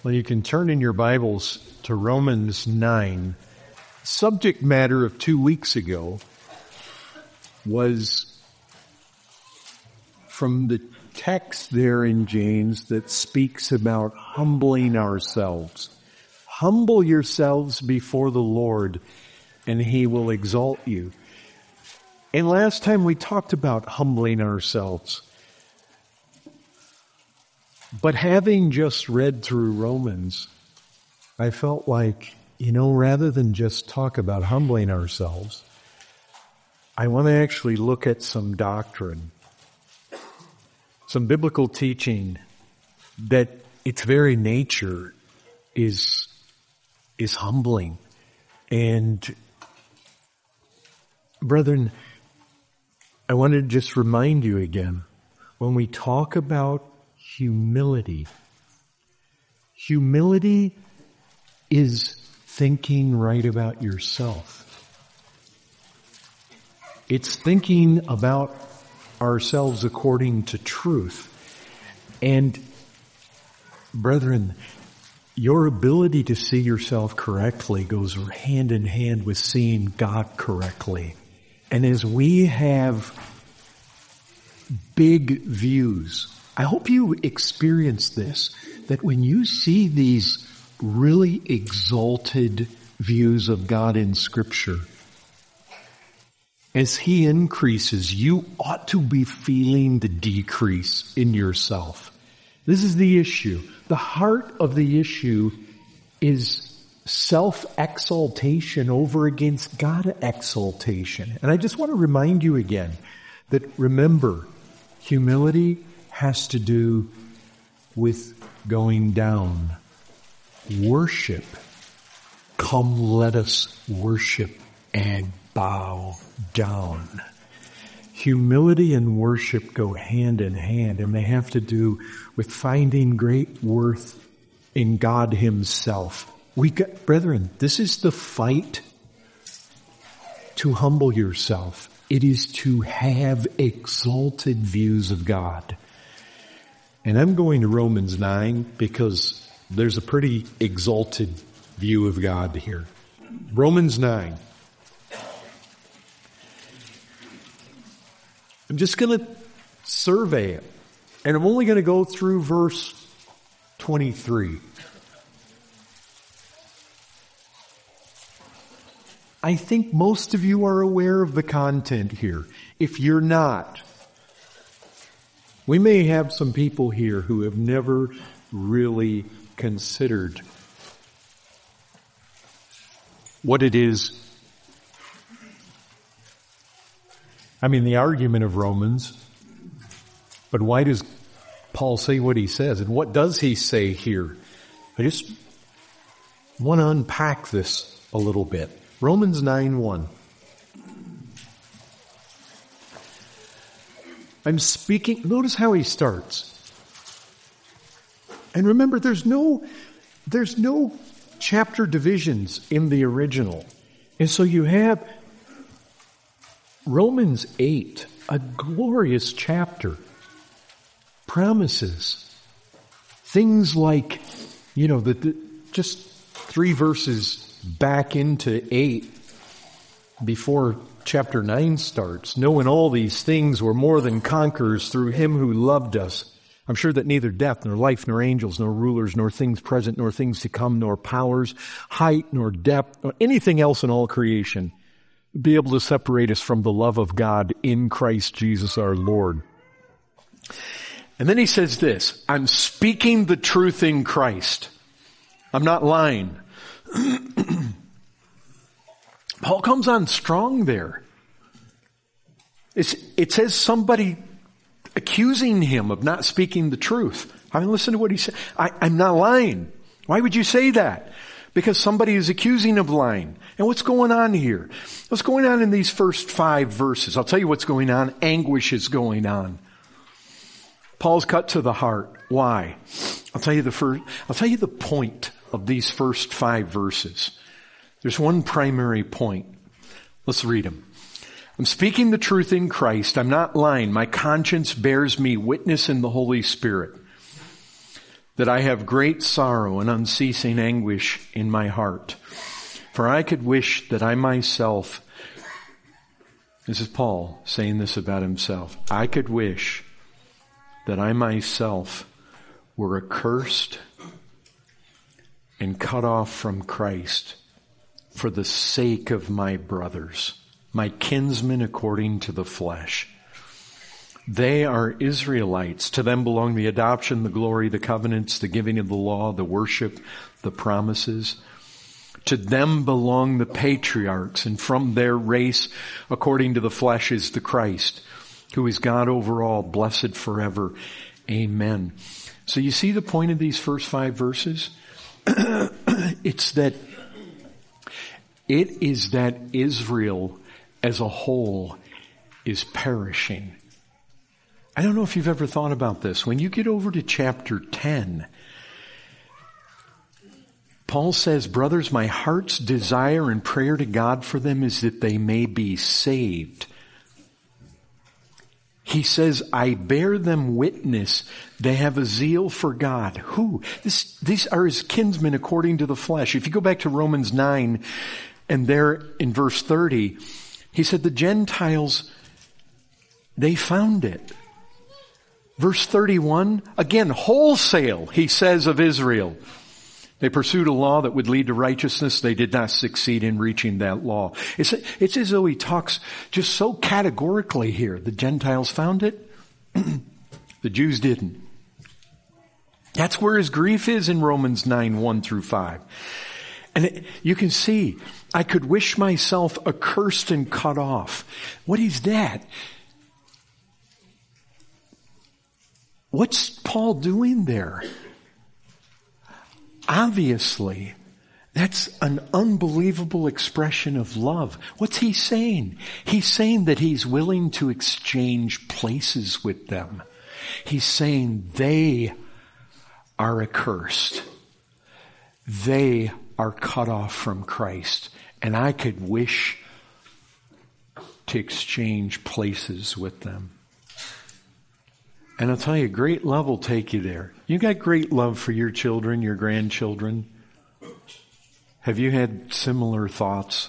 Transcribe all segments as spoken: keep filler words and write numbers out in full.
Well, you can turn in your Bibles to Romans nine. Subject matter of two weeks ago was from the text there in James that speaks about humbling ourselves. Humble yourselves before the Lord, and He will exalt you. And last time we talked about humbling ourselves. But having just read through Romans, I felt like, you know, rather than just talk about humbling ourselves, I want to actually look at some doctrine, some biblical teaching that its very nature is, is humbling. And brethren, I want to just remind you again, when we talk about humility, humility is thinking right about yourself. It's thinking about ourselves according to truth. And brethren, your ability to see yourself correctly goes hand in hand with seeing God correctly. And as we have big views, I hope you experience this, that when you see these really exalted views of God in Scripture, as He increases, you ought to be feeling the decrease in yourself. This is the issue. The heart of the issue is self-exaltation over against God exaltation. And I just want to remind you again that, remember, humility has to do with going down. Worship. Come, let us worship and bow down. Humility and worship go hand in hand, and they have to do with finding great worth in God Himself. We got, brethren, this is the fight to humble yourself. It is to have exalted views of God. And I'm going to Romans nine because there's a pretty exalted view of God here. Romans nine. I'm just going to survey it. And I'm only going to go through verse twenty-three. I think most of you are aware of the content here. If you're not, we may have some people here who have never really considered what it is. I mean, the argument of Romans, but why does Paul say what he says? And what does he say here? I just want to unpack this a little bit. Romans nine one. I'm speaking, notice how he starts. And remember, there's no, there's no chapter divisions in the original. And so you have Romans eight, a glorious chapter, promises things like, you know, the, the just three verses back into eight before chapter nine starts. Knowing all these things, we're more than conquerors through Him who loved us. I'm sure that neither death, nor life, nor angels, nor rulers, nor things present, nor things to come, nor powers, height, nor depth, nor anything else in all creation be able to separate us from the love of God in Christ Jesus our Lord. And then he says this, I'm speaking the truth in Christ. I'm not lying. Paul comes on strong there. It's, it says somebody accusing him of not speaking the truth. I mean, listen to what he said. I, I'm not lying. Why would you say that? Because somebody is accusing of lying. And what's going on here? What's going on in these first five verses? I'll tell you what's going on. Anguish is going on. Paul's cut to the heart. Why? I'll tell you the first, I'll tell you the point of these first five verses. There's one primary point. Let's read them. I'm speaking the truth in Christ. I'm not lying. My conscience bears me witness in the Holy Spirit that I have great sorrow and unceasing anguish in my heart. For I could wish that I myself," this is Paul saying this about himself, "I could wish that I myself were accursed and cut off from Christ for the sake of my brothers, my kinsmen according to the flesh. They are Israelites. To them belong the adoption, the glory, the covenants, the giving of the law, the worship, the promises. To them belong the patriarchs, and from their race, according to the flesh, is the Christ, who is God over all, blessed forever. Amen." So you see the point of these first five verses? It's that it is that Israel as a whole is perishing. I don't know if you've ever thought about this. When you get over to chapter ten, Paul says, "Brothers, my heart's desire and prayer to God for them is that they may be saved." He says, "I bear them witness. They have a zeal for God." Who? This, these are his kinsmen according to the flesh. If you go back to Romans nine, and there in verse thirty, he said the Gentiles, they found it. Verse thirty-one, again, wholesale, he says of Israel. They pursued a law that would lead to righteousness. They did not succeed in reaching that law. It's, it's as though he talks just so categorically here. The Gentiles found it. The Jews didn't. That's where his grief is in Romans nine, one through five. And it, you can see, I could wish myself accursed and cut off. What is that? What's Paul doing there? Obviously, that's an unbelievable expression of love. What's he saying? He's saying that he's willing to exchange places with them. He's saying they are accursed. They are cut off from Christ. And I could wish to exchange places with them. And I'll tell you, great love will take you there. You got great love for your children, your grandchildren. Have you had similar thoughts?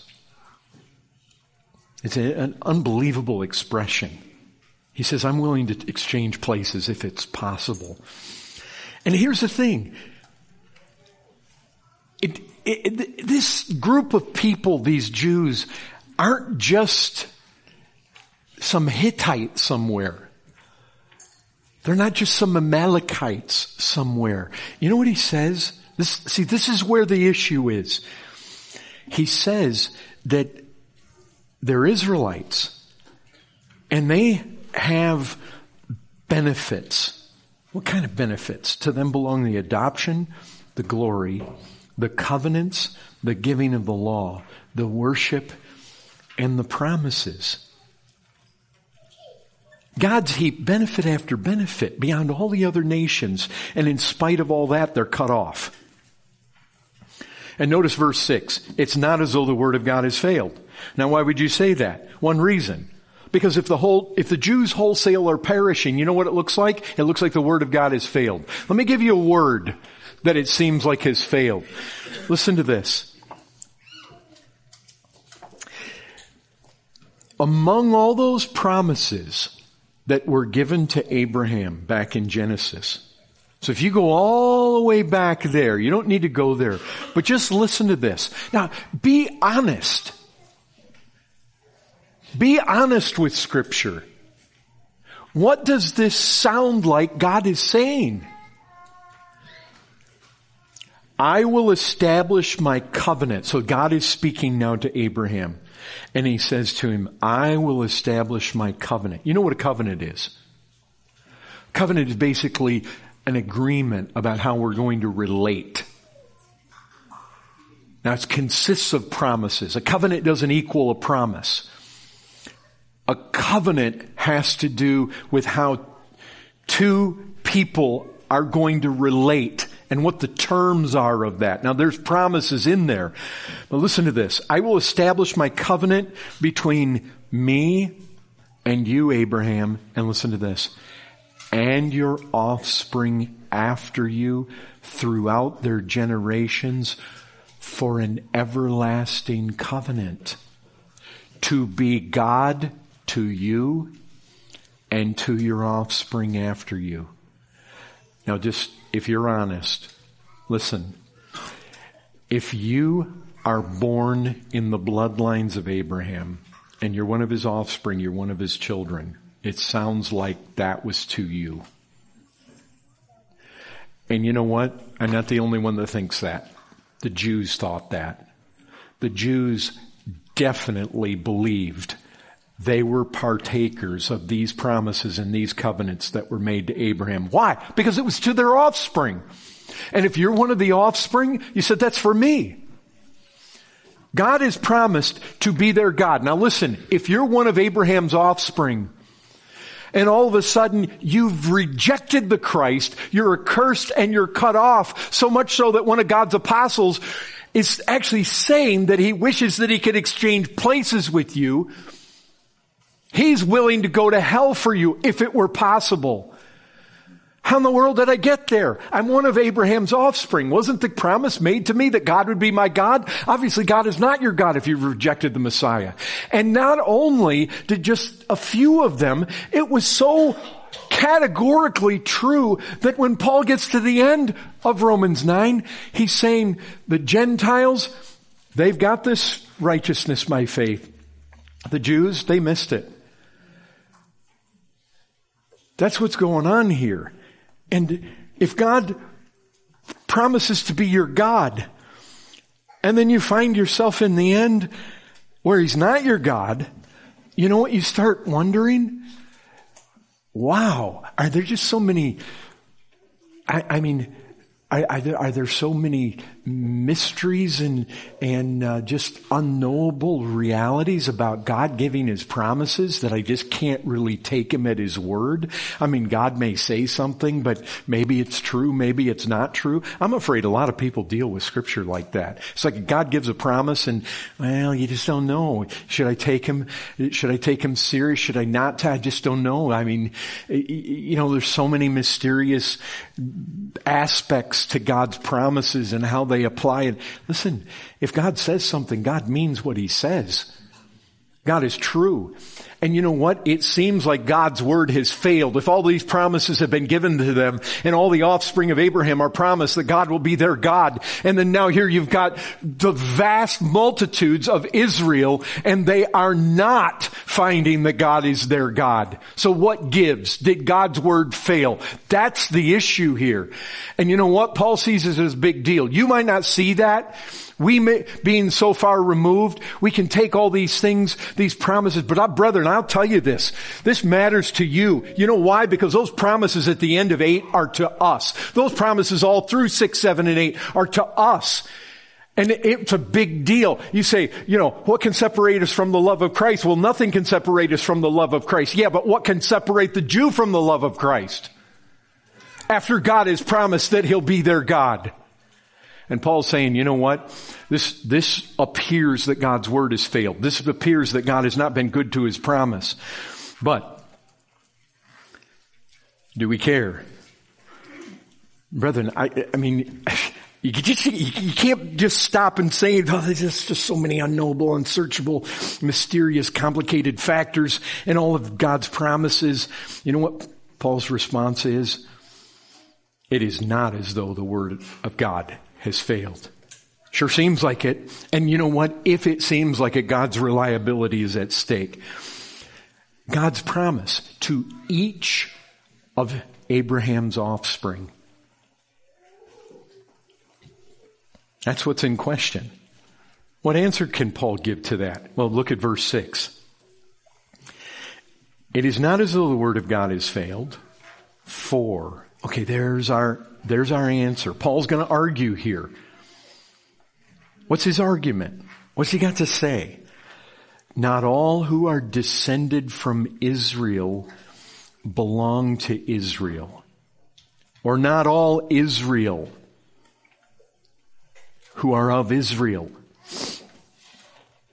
It's a, an unbelievable expression. He says, I'm willing to exchange places if it's possible. And here's the thing. It, it, this group of people, these Jews, aren't just some Hittite somewhere. They're not just some Amalekites somewhere. You know what he says? This, see, this is where the issue is. He says that they're Israelites and they have benefits. What kind of benefits? To them belong the adoption, the glory, the covenants, the giving of the law, the worship, and the promises. God's heaped benefit after benefit beyond all the other nations, and in spite of all that, they're cut off. And notice verse six. It's not as though the word of God has failed. Now, why would you say that? One reason. Because if the whole, if the Jews wholesale are perishing, you know what it looks like? It looks like the word of God has failed. Let me give you a word that it seems like has failed. Listen to this. Among all those promises that were given to Abraham back in Genesis. So if you go all the way back there, you don't need to go there, but just listen to this. Now, be honest. Be honest with Scripture. What does this sound like God is saying? I will establish my covenant. So God is speaking now to Abraham. And he says to him, I will establish my covenant. You know what a covenant is? Covenant is basically an agreement about how we're going to relate. Now it consists of promises. A covenant doesn't equal a promise. A covenant has to do with how two people are going to relate and what the terms are of that. Now there's promises in there. But listen to this. I will establish my covenant between me and you, Abraham. And listen to this. and your offspring after you throughout their generations for an everlasting covenant, to be God to you and to your offspring after you. Now just, if you're honest, listen, if you are born in the bloodlines of Abraham and you're one of his offspring, you're one of his children, it sounds like that was to you. And you know what? I'm not the only one that thinks that. The Jews thought that. The Jews definitely believed they were partakers of these promises and these covenants that were made to Abraham. Why? Because it was to their offspring. And if you're one of the offspring, you said, that's for me. God has promised to be their God. Now listen, if you're one of Abraham's offspring, and all of a sudden you've rejected the Christ, you're accursed and you're cut off, so much so that one of God's apostles is actually saying that he wishes that he could exchange places with you. He's willing to go to hell for you if it were possible. How in the world did I get there? I'm one of Abraham's offspring. Wasn't the promise made to me that God would be my God? Obviously, God is not your God if you've rejected the Messiah. And not only did just a few of them, it was so categorically true that when Paul gets to the end of Romans nine, he's saying the Gentiles, they've got this righteousness by faith. The Jews, they missed it. That's what's going on here. And if God promises to be your God, and then you find yourself in the end where he's not your God, you know what you start wondering? Wow, are there just so many, I, I mean, are, are, there, are there so many mysteries and and uh, just unknowable realities about God giving his promises that I just can't really take him at his word? I mean, God may say something, but maybe it's true, maybe it's not true. I'm afraid a lot of people deal with scripture like that. It's like God gives a promise and, well, you just don't know. Should I take him, should I take him serious? Should I not? I just don't know. I mean, you know, there's so many mysterious aspects to God's promises and how they apply it. Listen, if God says something, God means what he says. God is true. And you know what? It seems like God's word has failed. If all these promises have been given to them and all the offspring of Abraham are promised that God will be their God. And then now here you've got the vast multitudes of Israel and they are not finding that God is their God. So what gives? Did God's word fail? That's the issue here. And you know what? Paul sees it as a big deal. You might not see that. We may, being so far removed, we can take all these things, these promises, but uh, brethren, I'll tell you this, this matters to you. You know why? Because those promises at the end of eight are to us. Those promises all through six, seven, and eight are to us. And it's a big deal. You say, you know, what can separate us from the love of Christ? Well, nothing can separate us from the love of Christ. Yeah, but what can separate the Jew from the love of Christ? After God has promised that he'll be their God. And Paul's saying, you know what? This, this appears that God's word has failed. This appears that God has not been good to his promise. But, do we care? Brethren, I, I mean, you, just, you can't just stop and say, oh, there's just, just so many unknowable, unsearchable, mysterious, complicated factors in all of God's promises. You know what Paul's response is? It is not as though the word of God has failed. Sure seems like it. And you know what? If it seems like it, God's reliability is at stake. God's promise to each of Abraham's offspring. That's what's in question. What answer can Paul give to that? Well, look at verse six. It is not as though the word of God has failed, for... Okay, there's our, there's our answer. Paul's going to argue here. What's his argument? What's he got to say? Not all who are descended from Israel belong to Israel. Or not all Israel who are of Israel.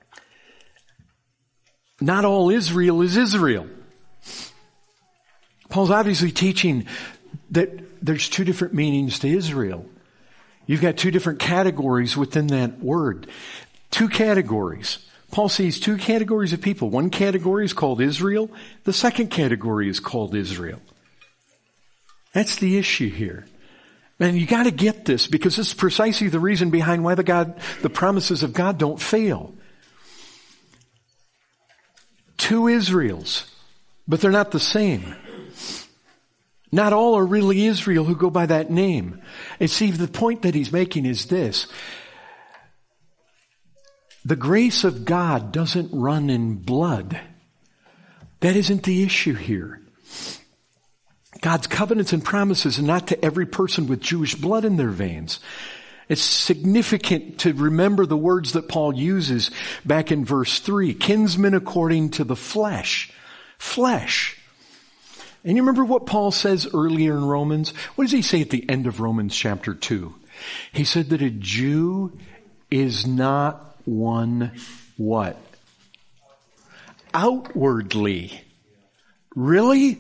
Not all Israel is Israel. Paul's obviously teaching that there's two different meanings to Israel. You've got two different categories within that word. Two categories. Paul sees two categories of people. One category is called Israel. The second category is called Israel. That's the issue here. And you got to get this, because this is precisely the reason behind why the God, the promises of God don't fail. Two Israels, but they're not the same. Not all are really Israel who go by that name. And see, the point that he's making is this. The grace of God doesn't run in blood. That isn't the issue here. God's covenants and promises are not to every person with Jewish blood in their veins. It's significant to remember the words that Paul uses back in verse three. Kinsmen according to the flesh. Flesh. And you remember what Paul says earlier in Romans? What does he say at the end of Romans chapter two? He said that a Jew is not one what? Outwardly. Really?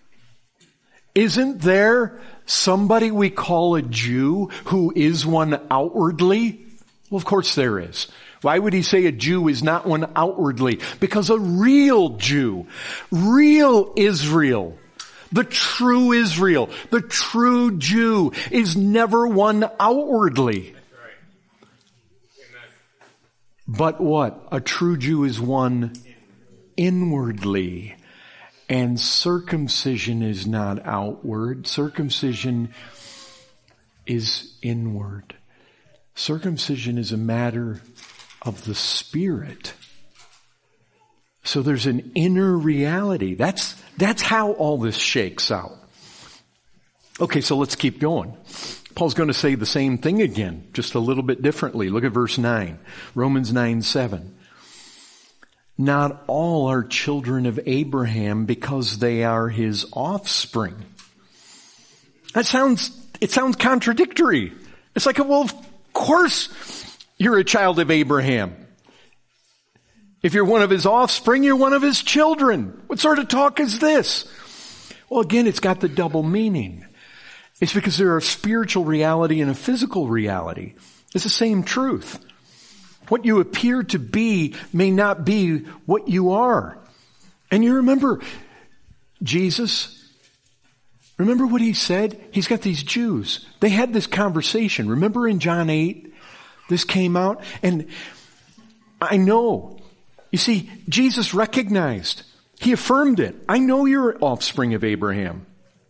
Isn't there somebody we call a Jew who is one outwardly? Well, of course there is. Why would he say a Jew is not one outwardly? Because a real Jew, real Israel, the true Israel, the true Jew is never one outwardly. That's right. Amen. But what? A true Jew is one inwardly. And circumcision is not outward. Circumcision is inward. Circumcision is a matter of the Spirit. So there's an inner reality. That's, that's how all this shakes out. Okay, so let's keep going. Paul's going to say the same thing again, just a little bit differently. Look at verse nine. Romans nine seven. Not all are children of Abraham because they are his offspring. That sounds, it sounds contradictory. It's like, well, of course you're a child of Abraham. If you're one of his offspring, you're one of his children. What sort of talk is this? Well, again, it's got the double meaning. It's because there are spiritual reality and a physical reality. It's the same truth. What you appear to be may not be what you are. And you remember Jesus, remember what he said? He's got these Jews. They had this conversation. Remember in John eight, this came out? And I know, you see, Jesus recognized, he affirmed it. I know you're an offspring of Abraham.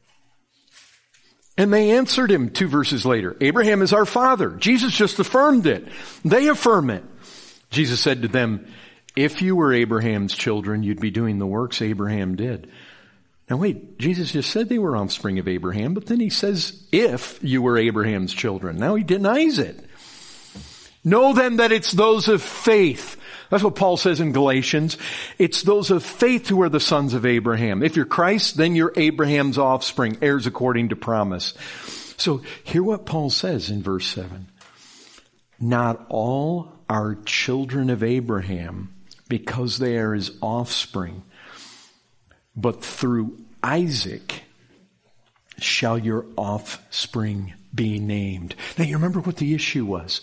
And they answered him two verses later. Abraham is our father. Jesus just affirmed it. They affirm it. Jesus said to them, if you were Abraham's children, you'd be doing the works Abraham did. Now wait, Jesus just said they were offspring of Abraham, but then he says, if you were Abraham's children. Now he denies it. Know then that it's those of faith. That's what Paul says in Galatians. It's those of faith who are the sons of Abraham. If you're Christ, then you're Abraham's offspring, heirs according to promise. So hear what Paul says in verse seven. Not all are children of Abraham because they are his offspring, but through Isaac shall your offspring be named. Now you remember what the issue was.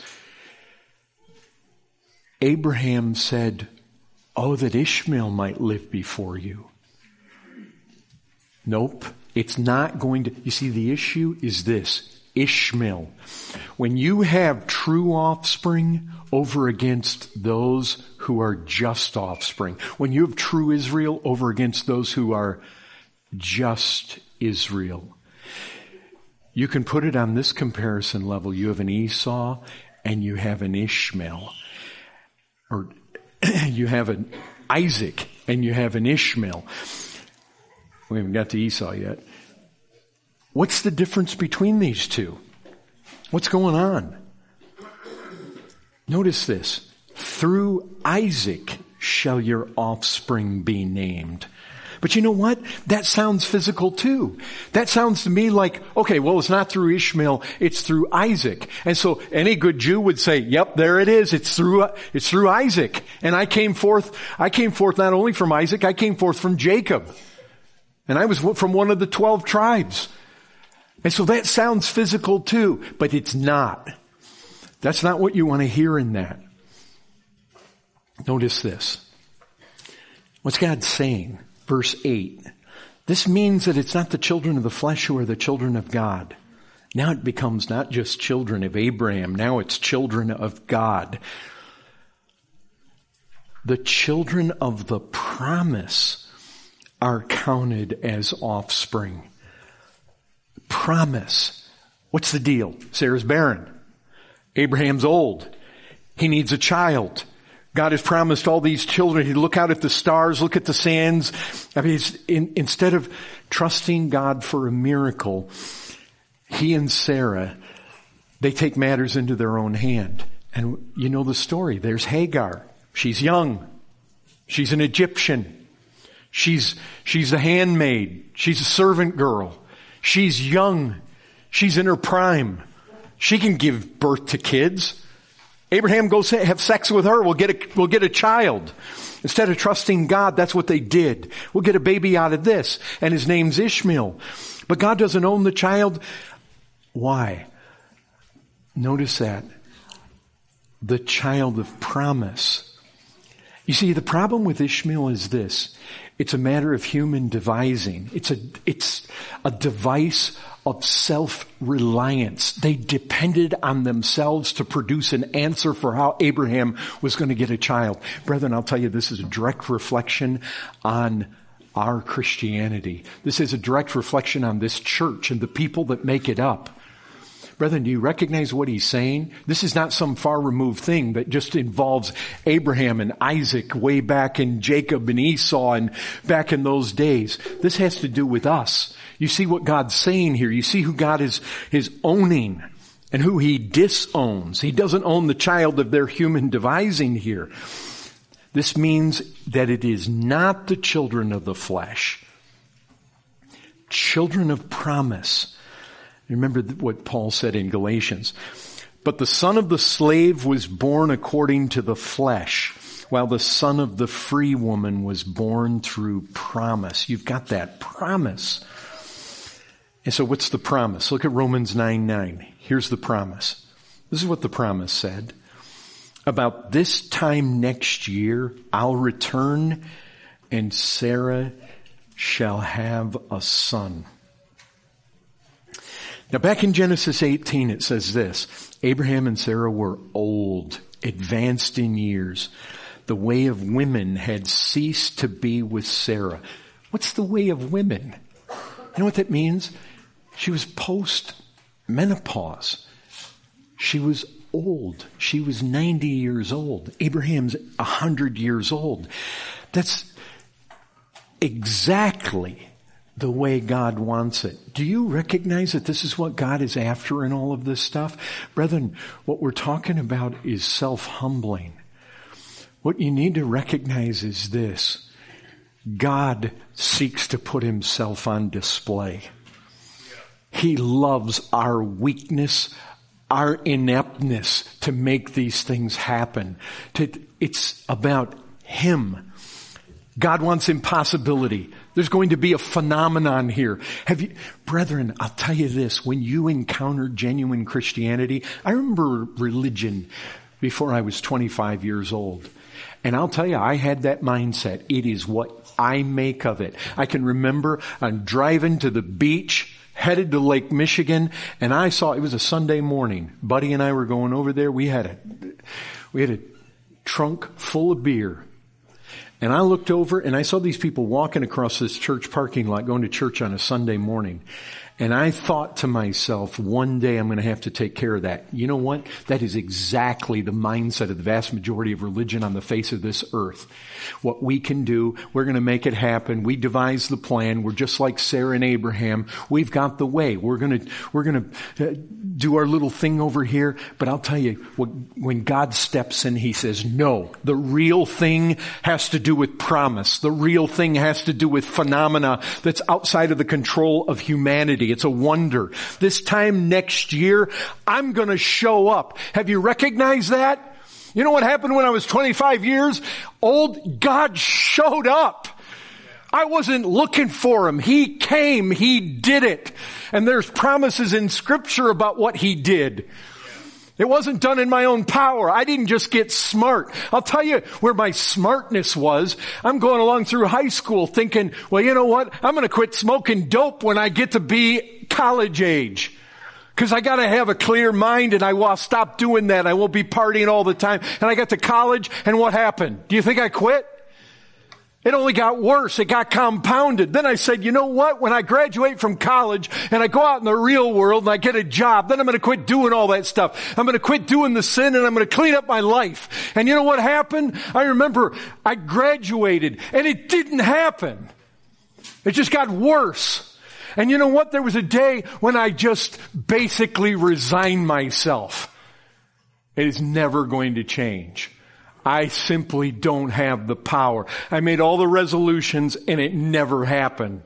Abraham said, oh, that Ishmael might live before you. Nope, it's not going to. You see, the issue is this. Ishmael. When you have true offspring over against those who are just offspring. When you have true Israel over against those who are just Israel. You can put it on this comparison level. You have an Esau and you have an Ishmael. Or you have an Isaac and you have an Ishmael. We haven't got to Esau yet. What's the difference between these two? What's going on? Notice this. Through Isaac shall your offspring be named. But you know what? That sounds physical too. That sounds to me like, okay, well, it's not through Ishmael, it's through Isaac. And so any good Jew would say, yep, there it is. It's through, it's through Isaac. And I came forth, I came forth not only from Isaac, I came forth from Jacob. And I was from one of the twelve tribes. And so that sounds physical too, but it's not. That's not what you want to hear in that. Notice this. What's God saying? Verse eight. This means that it's not the children of the flesh who are the children of God. Now it becomes not just children of Abraham. Now it's children of God. The children of the promise are counted as offspring. Promise. What's the deal? Sarah's barren. Abraham's old. He needs a child. God has promised all these children. He'd look out at the stars, look at the sands. I mean, it's in, instead of trusting God for a miracle, he and Sarah, they take matters into their own hand. And you know the story. There's Hagar. She's young. She's an Egyptian. She's, she's a handmaid. She's a servant girl. She's young. She's in her prime. She can give birth to kids. Abraham goes have sex with her. We'll get a, we'll get a child. Instead of trusting God, that's what they did. We'll get a baby out of this. And his name's Ishmael. But God doesn't own the child. Why? Notice that. The child of promise. You see, the problem with Ishmael is this. It's a matter of human devising. It's a, it's a device of self-reliance. They depended on themselves to produce an answer for how Abraham was going to get a child. Brethren, I'll tell you, this is a direct reflection on our Christianity. This is a direct reflection on this church and the people that make it up. Brethren, do you recognize what he's saying? This is not some far removed thing that just involves Abraham and Isaac way back in Jacob and Esau and back in those days. This has to do with us. You see what God's saying here. You see who God is, is owning and who he disowns. He doesn't own the child of their human devising here. This means that it is not the children of the flesh. Children of promise. Remember what Paul said in Galatians. But the son of the slave was born according to the flesh, while the son of the free woman was born through promise. You've got that promise. And so what's the promise? Look at Romans nine nine. Here's the promise. This is what the promise said. About this time next year, I'll return and Sarah shall have a son. Now back in Genesis eighteen it says this, Abraham and Sarah were old, advanced in years. The way of women had ceased to be with Sarah. What's the way of women? You know what that means? She was post-menopause. She was old. She was ninety years old. Abraham's one hundred years old. That's exactly the way God wants it. Do you recognize that this is what God is after in all of this stuff? Brethren, what we're talking about is self-humbling. What you need to recognize is this. God seeks to put himself on display. He loves our weakness, our ineptness to make these things happen. It's about him. God wants impossibility. There's going to be a phenomenon here. Have you, brethren, I'll tell you this, when you encounter genuine Christianity, I remember religion before I was twenty-five years old. And I'll tell you, I had that mindset. It is what I make of it. I can remember I'm driving to the beach, headed to Lake Michigan, and I saw, it was a Sunday morning. Buddy and I were going over there. We had a, we had a trunk full of beer. And I looked over and I saw these people walking across this church parking lot going to church on a Sunday morning. And I thought to myself, one day I'm going to have to take care of that. You know what? That is exactly the mindset of the vast majority of religion on the face of this earth. What we can do, we're going to make it happen. We devise the plan. We're just like Sarah and Abraham. We've got the way. We're going to, we're going to do our little thing over here. But I'll tell you, when God steps in, he says, no, the real thing has to do with promise. The real thing has to do with phenomena that's outside of the control of humanity. It's a wonder. This time next year, I'm going to show up. Have you recognized that? You know what happened when I was twenty-five years old? God showed up. I wasn't looking for him. He came. He did it. And there's promises in Scripture about what he did. It wasn't done in my own power. I didn't just get smart. I'll tell you where my smartness was. I'm going along through high school thinking, well, you know what? I'm going to quit smoking dope when I get to be college age. Because I got to have a clear mind, and I will stop doing that. I won't be partying all the time. And I got to college, and what happened? Do you think I quit? It only got worse. It got compounded. Then I said, you know what? When I graduate from college and I go out in the real world and I get a job, then I'm going to quit doing all that stuff. I'm going to quit doing the sin, and I'm going to clean up my life. And you know what happened? I remember I graduated, and it didn't happen. It just got worse. And you know what? There was a day when I just basically resigned myself. It is never going to change. I simply don't have the power. I made all the resolutions, and it never happened.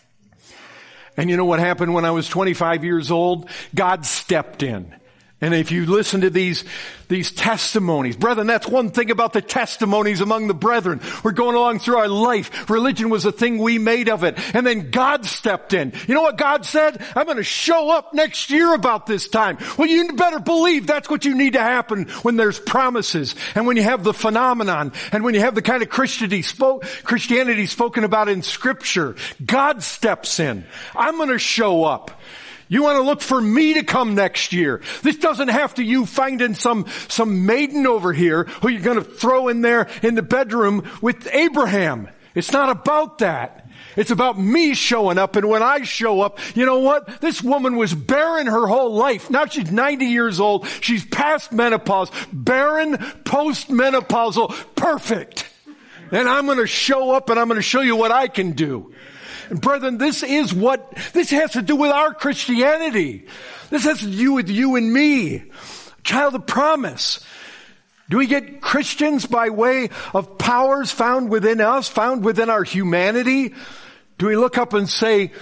And you know what happened when I was twenty-five years old? God stepped in. And if you listen to these, these testimonies, brethren, that's one thing about the testimonies among the brethren. We're going along through our life. Religion was a thing we made of it. And then God stepped in. You know what God said? I'm going to show up next year about this time. Well, you better believe that's what you need to happen when there's promises and when you have the phenomenon and when you have the kind of Christianity, spoke, Christianity spoken about in Scripture. God steps in. I'm going to show up. You want to look for me to come next year. This doesn't have to you finding some, some maiden over here who you're going to throw in there in the bedroom with Abraham. It's not about that. It's about me showing up. And when I show up, you know what? This woman was barren her whole life. Now she's ninety years old. She's past menopause. Barren, post-menopausal, perfect. And I'm going to show up, and I'm going to show you what I can do. And brethren, this is what, this has to do with our Christianity. This has to do with you and me. Child of promise. Do we get Christians by way of powers found within us, found within our humanity? Do we look up and say,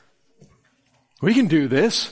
we can do this.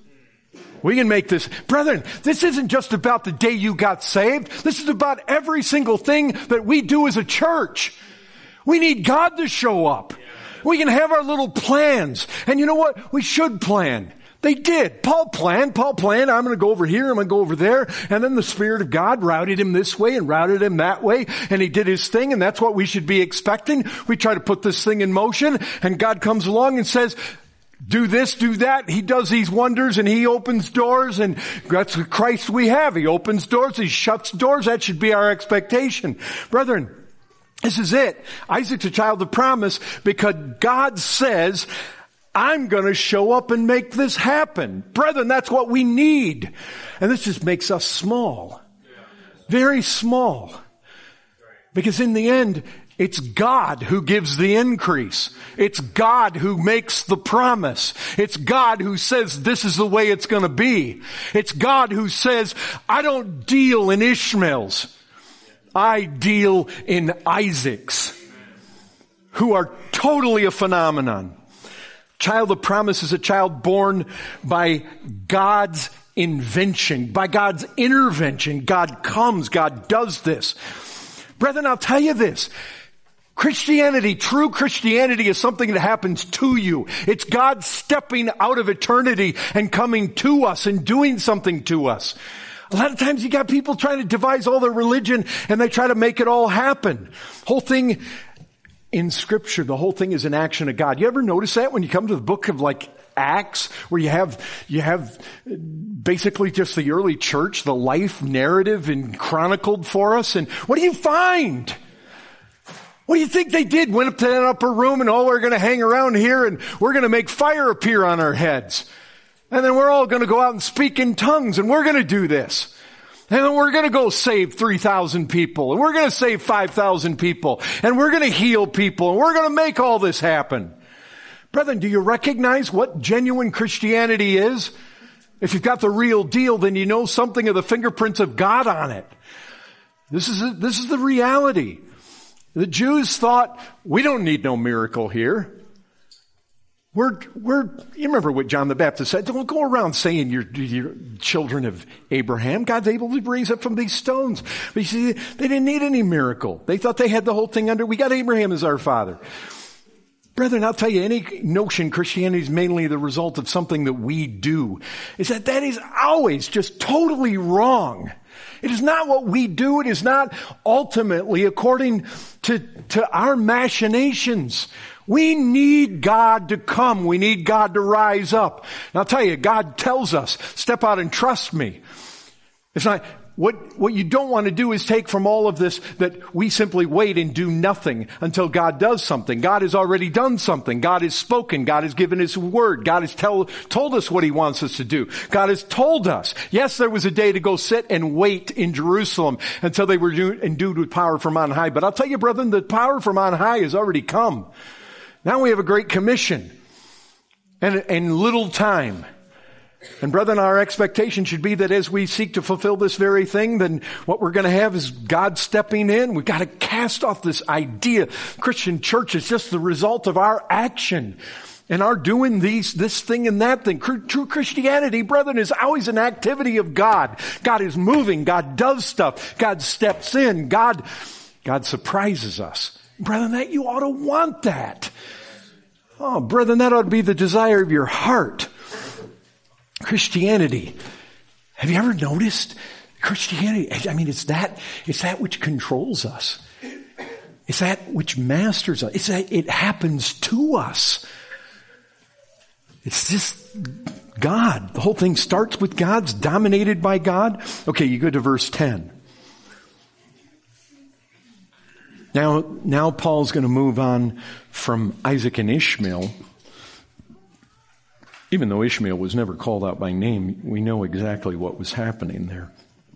We can make this. Brethren, this isn't just about the day you got saved. This is about every single thing that we do as a church. We need God to show up. We can have our little plans. And you know what? We should plan. They did. Paul planned. Paul planned. I'm going to go over here. I'm going to go over there. And then the Spirit of God routed him this way and routed him that way. And he did his thing. And that's what we should be expecting. We try to put this thing in motion. And God comes along and says, do this, do that. He does these wonders, and he opens doors. And that's the Christ we have. He opens doors. He shuts doors. That should be our expectation. Brethren, this is it. Isaac's a child of promise because God says, I'm going to show up and make this happen. Brethren, that's what we need. And this just makes us small. Very small. Because in the end, it's God who gives the increase. It's God who makes the promise. It's God who says this is the way it's going to be. It's God who says, I don't deal in Ishmaels. I deal in Isaacs, who are totally a phenomenon. Child of promise is a child born by God's invention, by God's intervention. God comes, God does this. Brethren, I'll tell you this. Christianity, true Christianity is something that happens to you. It's God stepping out of eternity and coming to us and doing something to us. A lot of times you got people trying to devise all their religion and they try to make it all happen. Whole thing in Scripture, the whole thing is an action of God. You ever notice that when you come to the book of like Acts, where you have, you have basically just the early church, the life narrative and chronicled for us. And what do you find? What do you think they did? Went up to that upper room and, oh, we're going to hang around here and we're going to make fire appear on our heads. And then we're all going to go out and speak in tongues, and we're going to do this. And then we're going to go save three thousand people, and we're going to save five thousand people, and we're going to heal people, and we're going to make all this happen. Brethren, do you recognize what genuine Christianity is? If you've got the real deal, then you know something of the fingerprints of God on it. This is, a, this is the reality. The Jews thought, we don't need no miracle here. We're, we're, you remember what John the Baptist said? Don't go around saying you're, you're children of Abraham. God's able to raise up from these stones. But you see, they didn't need any miracle. They thought they had the whole thing under. We got Abraham as our father. Brethren, I'll tell you, any notion Christianity is mainly the result of something that we do, is that that is always just totally wrong. It is not what we do. It is not ultimately according to, to our machinations. We need God to come. We need God to rise up. And I'll tell you, God tells us, step out and trust me. It's not, what, what you don't want to do is take from all of this that we simply wait and do nothing until God does something. God has already done something. God has spoken. God has given His word. God has tell, told us what He wants us to do. God has told us. Yes, there was a day to go sit and wait in Jerusalem until they were endued with power from on high. But I'll tell you, brethren, the power from on high has already come. Now we have a great commission and, and little time. And brethren, our expectation should be that as we seek to fulfill this very thing, then what we're going to have is God stepping in. We've got to cast off this idea Christian church is just the result of our action and our doing these, this thing and that thing. True Christianity, brethren, is always an activity of God. God is moving. God does stuff. God steps in. God, God surprises us. Brethren, that you ought to want that. Oh, brethren, that ought to be the desire of your heart. Christianity. Have you ever noticed Christianity? I mean, it's that, it's that which controls us. It's that which masters us. It's that it happens to us. It's just God. The whole thing starts with God. It's dominated by God. Okay, you go to verse ten. Now, now Paul's going to move on from Isaac and Ishmael. Even though Ishmael was never called out by name, we know exactly what was happening there.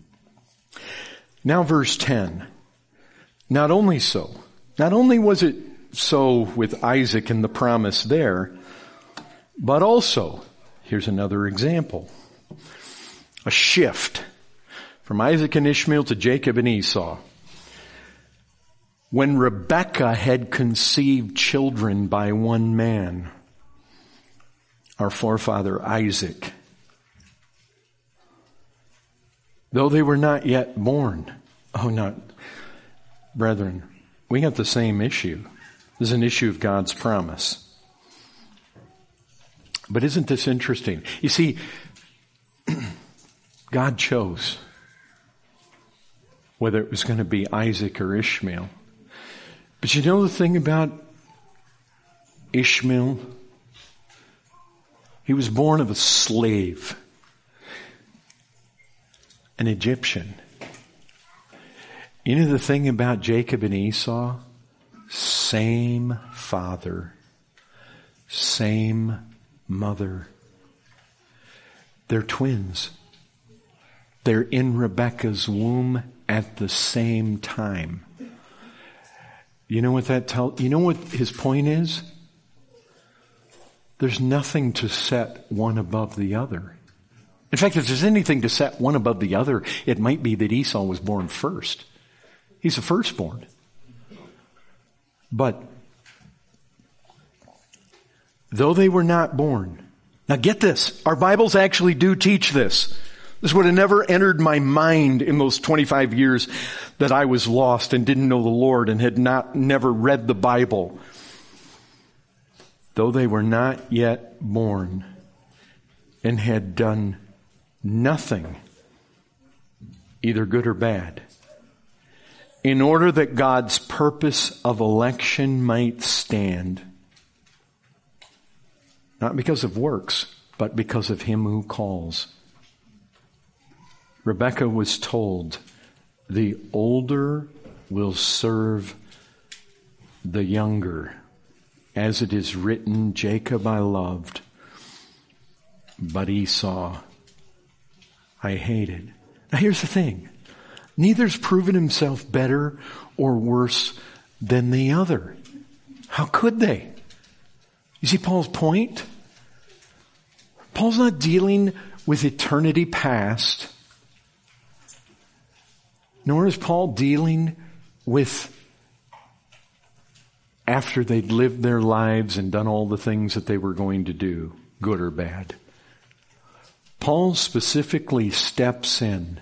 Now verse ten. Not only so, not only was it so with Isaac and the promise there, but also, here's another example. A shift from Isaac and Ishmael to Jacob and Esau. When Rebekah had conceived children by one man, our forefather Isaac, though they were not yet born. Oh, not, brethren, we got the same issue. This is an issue of God's promise. But isn't this interesting? You see, God chose whether it was going to be Isaac or Ishmael. But you know the thing about Ishmael? He was born of a slave, an Egyptian. You know the thing about Jacob and Esau? Same father, same mother. They're twins. They're in Rebekah's womb at the same time. You know what that tells? You know what his point is? There's nothing to set one above the other. In fact, if there's anything to set one above the other, it might be that Esau was born first. He's the firstborn. But though they were not born, now get this, our Bibles actually do teach this. This would have never entered my mind in those twenty-five years that I was lost and didn't know the Lord and had not never read the Bible. Though they were not yet born and had done nothing, either good or bad, in order that God's purpose of election might stand, not because of works, but because of Him who calls. Rebekah was told, the older will serve the younger. As it is written, Jacob I loved, but Esau I hated. Now here's the thing. Neither's proven himself better or worse than the other. How could they? You see Paul's point? Paul's not dealing with eternity past, nor is Paul dealing with after they'd lived their lives and done all the things that they were going to do, good or bad. Paul specifically steps in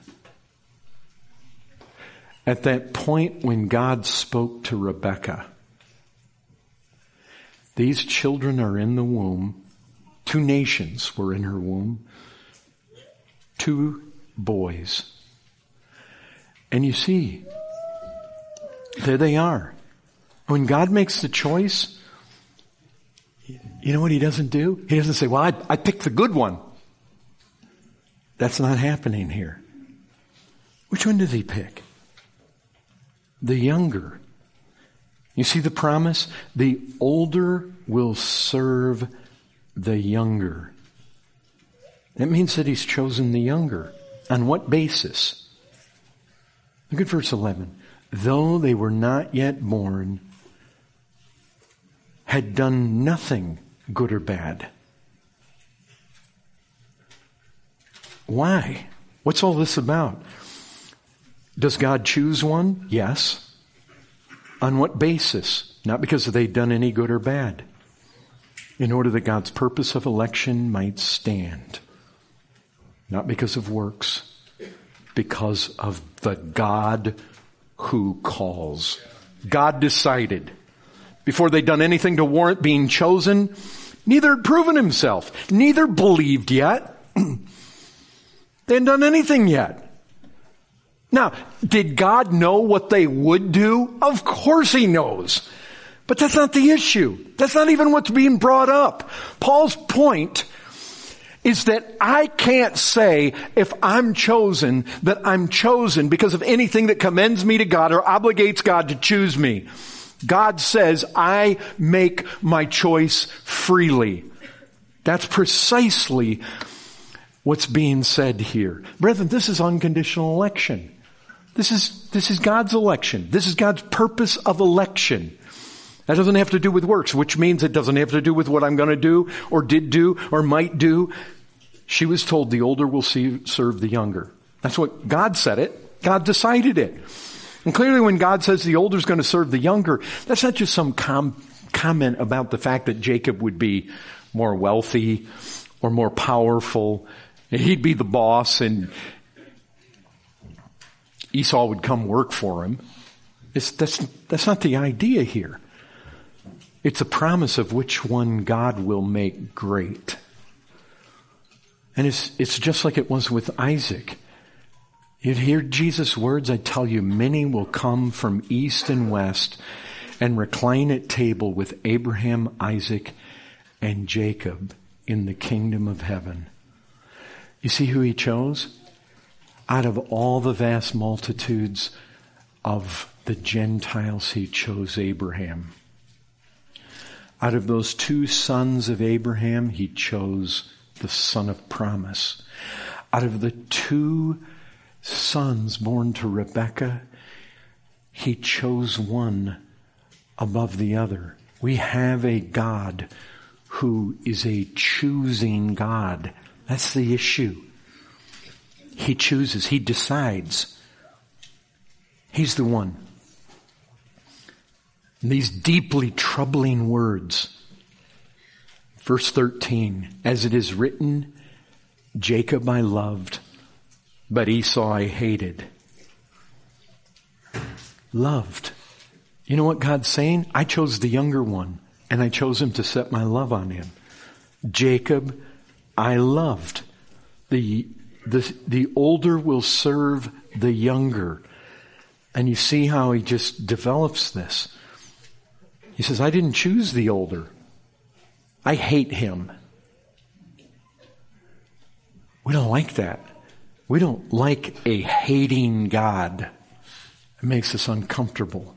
at that point when God spoke to Rebekah These children are in the womb. Two nations were in her womb. Two boys. And you see, there they are. When God makes the choice, you know what he doesn't do? He doesn't say, well, I, I picked the good one. That's not happening here. Which one does he pick? The younger. You see the promise? The older will serve the younger. That means that he's chosen the younger. On what basis? Look at verse eleven. Though they were not yet born, had done nothing good or bad. Why? What's all this about? Does God choose one? Yes. On what basis? Not because they'd done any good or bad. In order that God's purpose of election might stand. Not because of works. Because of the God who calls. God decided. Before they'd done anything to warrant being chosen, neither had proven himself. Neither believed yet. They hadn't done anything yet. Now, did God know what they would do? Of course he knows. But that's not the issue. That's not even what's being brought up. Paul's point is that I can't say if I'm chosen that I'm chosen because of anything that commends me to God or obligates God to choose me. God says I make my choice freely. That's precisely what's being said here. Brethren, this is unconditional election. This is, this is God's election. This is God's purpose of election. That doesn't have to do with works, which means it doesn't have to do with what I'm going to do or did do or might do. She was told the older will see, serve the younger. That's what God said it. God decided it. And clearly when God says the older is going to serve the younger, that's not just some com- comment about the fact that Jacob would be more wealthy or more powerful. He'd be the boss and Esau would come work for him. It's, that's, that's not the idea here. It's a promise of which one God will make great. And it's, it's just like it was with Isaac. You'd hear Jesus' words, I tell you, many will come from east and west and recline at table with Abraham, Isaac, and Jacob in the kingdom of heaven. You see who he chose? Out of all the vast multitudes of the Gentiles, he chose Abraham. Out of those two sons of Abraham, he chose the son of promise. Out of the two sons born to Rebekah, he chose one above the other. We have a God who is a choosing God. That's the issue. He chooses. He decides. He's the one. And these deeply troubling words. Verse thirteen, as it is written, Jacob I loved, but Esau I hated. Loved. You know what God's saying? I chose the younger one, and I chose him to set my love on him. Jacob I loved. The, the, the older will serve the younger. And you see how he just develops this. He says, I didn't choose the older. I hate him. We don't like that. We don't like a hating God. It makes us uncomfortable.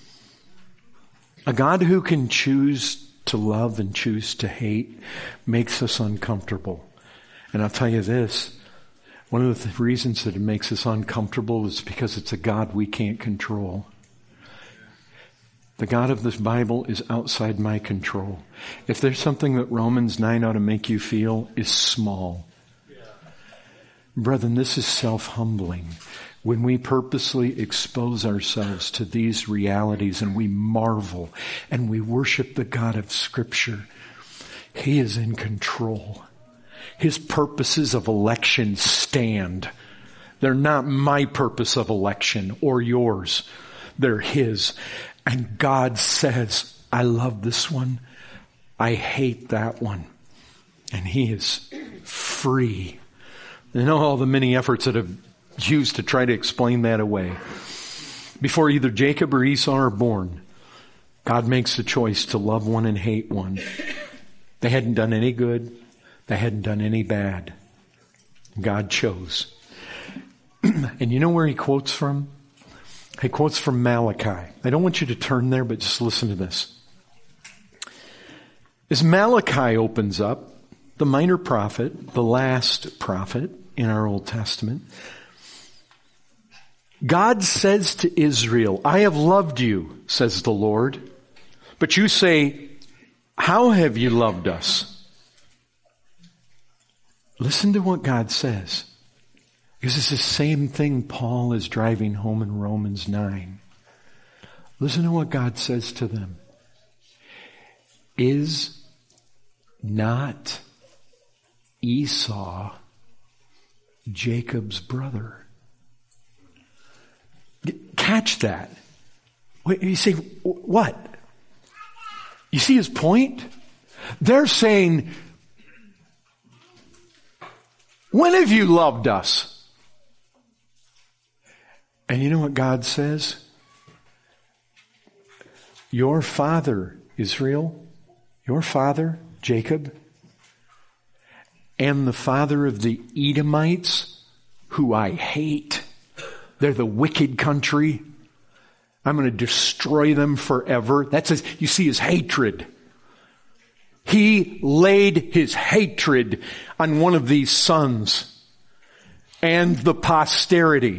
A God who can choose to love and choose to hate makes us uncomfortable. And I'll tell you this, one of the reasons that it makes us uncomfortable is because it's a God we can't control. The God of this Bible is outside my control. If there's something that Romans nine ought to make you feel is small. Yeah. Brethren, this is self-humbling. When we purposely expose ourselves to these realities and we marvel and we worship the God of Scripture, He is in control. His purposes of election stand. They're not my purpose of election or yours. They're His. And God says, I love this one. I hate that one. And he is free. You know all the many efforts that have used to try to explain that away. Before either Jacob or Esau are born, God makes the choice to love one and hate one. They hadn't done any good. They hadn't done any bad. God chose. And you know where he quotes from? He quotes from Malachi. I don't want you to turn there, but just listen to this. As Malachi opens up, the minor prophet, the last prophet in our Old Testament, God says to Israel, I have loved you, says the Lord. But you say, how have you loved us? Listen to what God says. Because it's the same thing Paul is driving home in Romans nine. Listen to what God says to them. Is not Esau Jacob's brother? Catch that. Wait, you say, what? You see his point? They're saying, when have you loved us? And you know what God says? Your father, Israel, your father, Jacob, and the father of the Edomites, who I hate. They're the wicked country. I'm going to destroy them forever. That's his, you see his hatred. He laid his hatred on one of these sons and the posterity.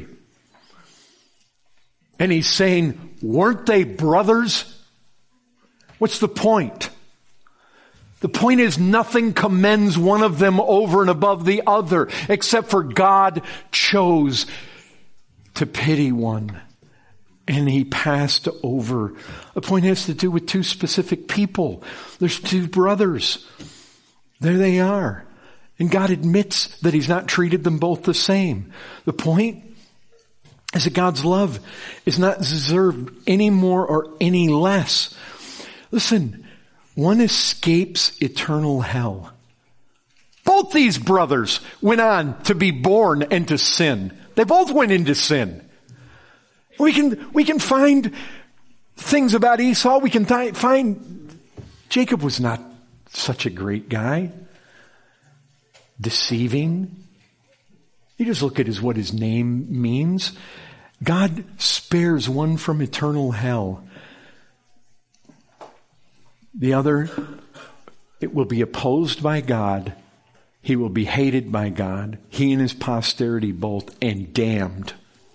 And he's saying, weren't they brothers? What's the point? The point is nothing commends one of them over and above the other, except for God chose to pity one. And he passed over. The point has to do with two specific people. There's two brothers. There they are. And God admits that he's not treated them both the same. The point is that God's love is not deserved any more or any less. Listen, one escapes eternal hell. Both these brothers went on to be born and to sin. They both went into sin. We can, we can find things about Esau. We can th- find Jacob was not such a great guy. Deceiving. You just look at his, what his name means. God spares one from eternal hell. The other, it will be opposed by God. He will be hated by God. He and his posterity both, and damned.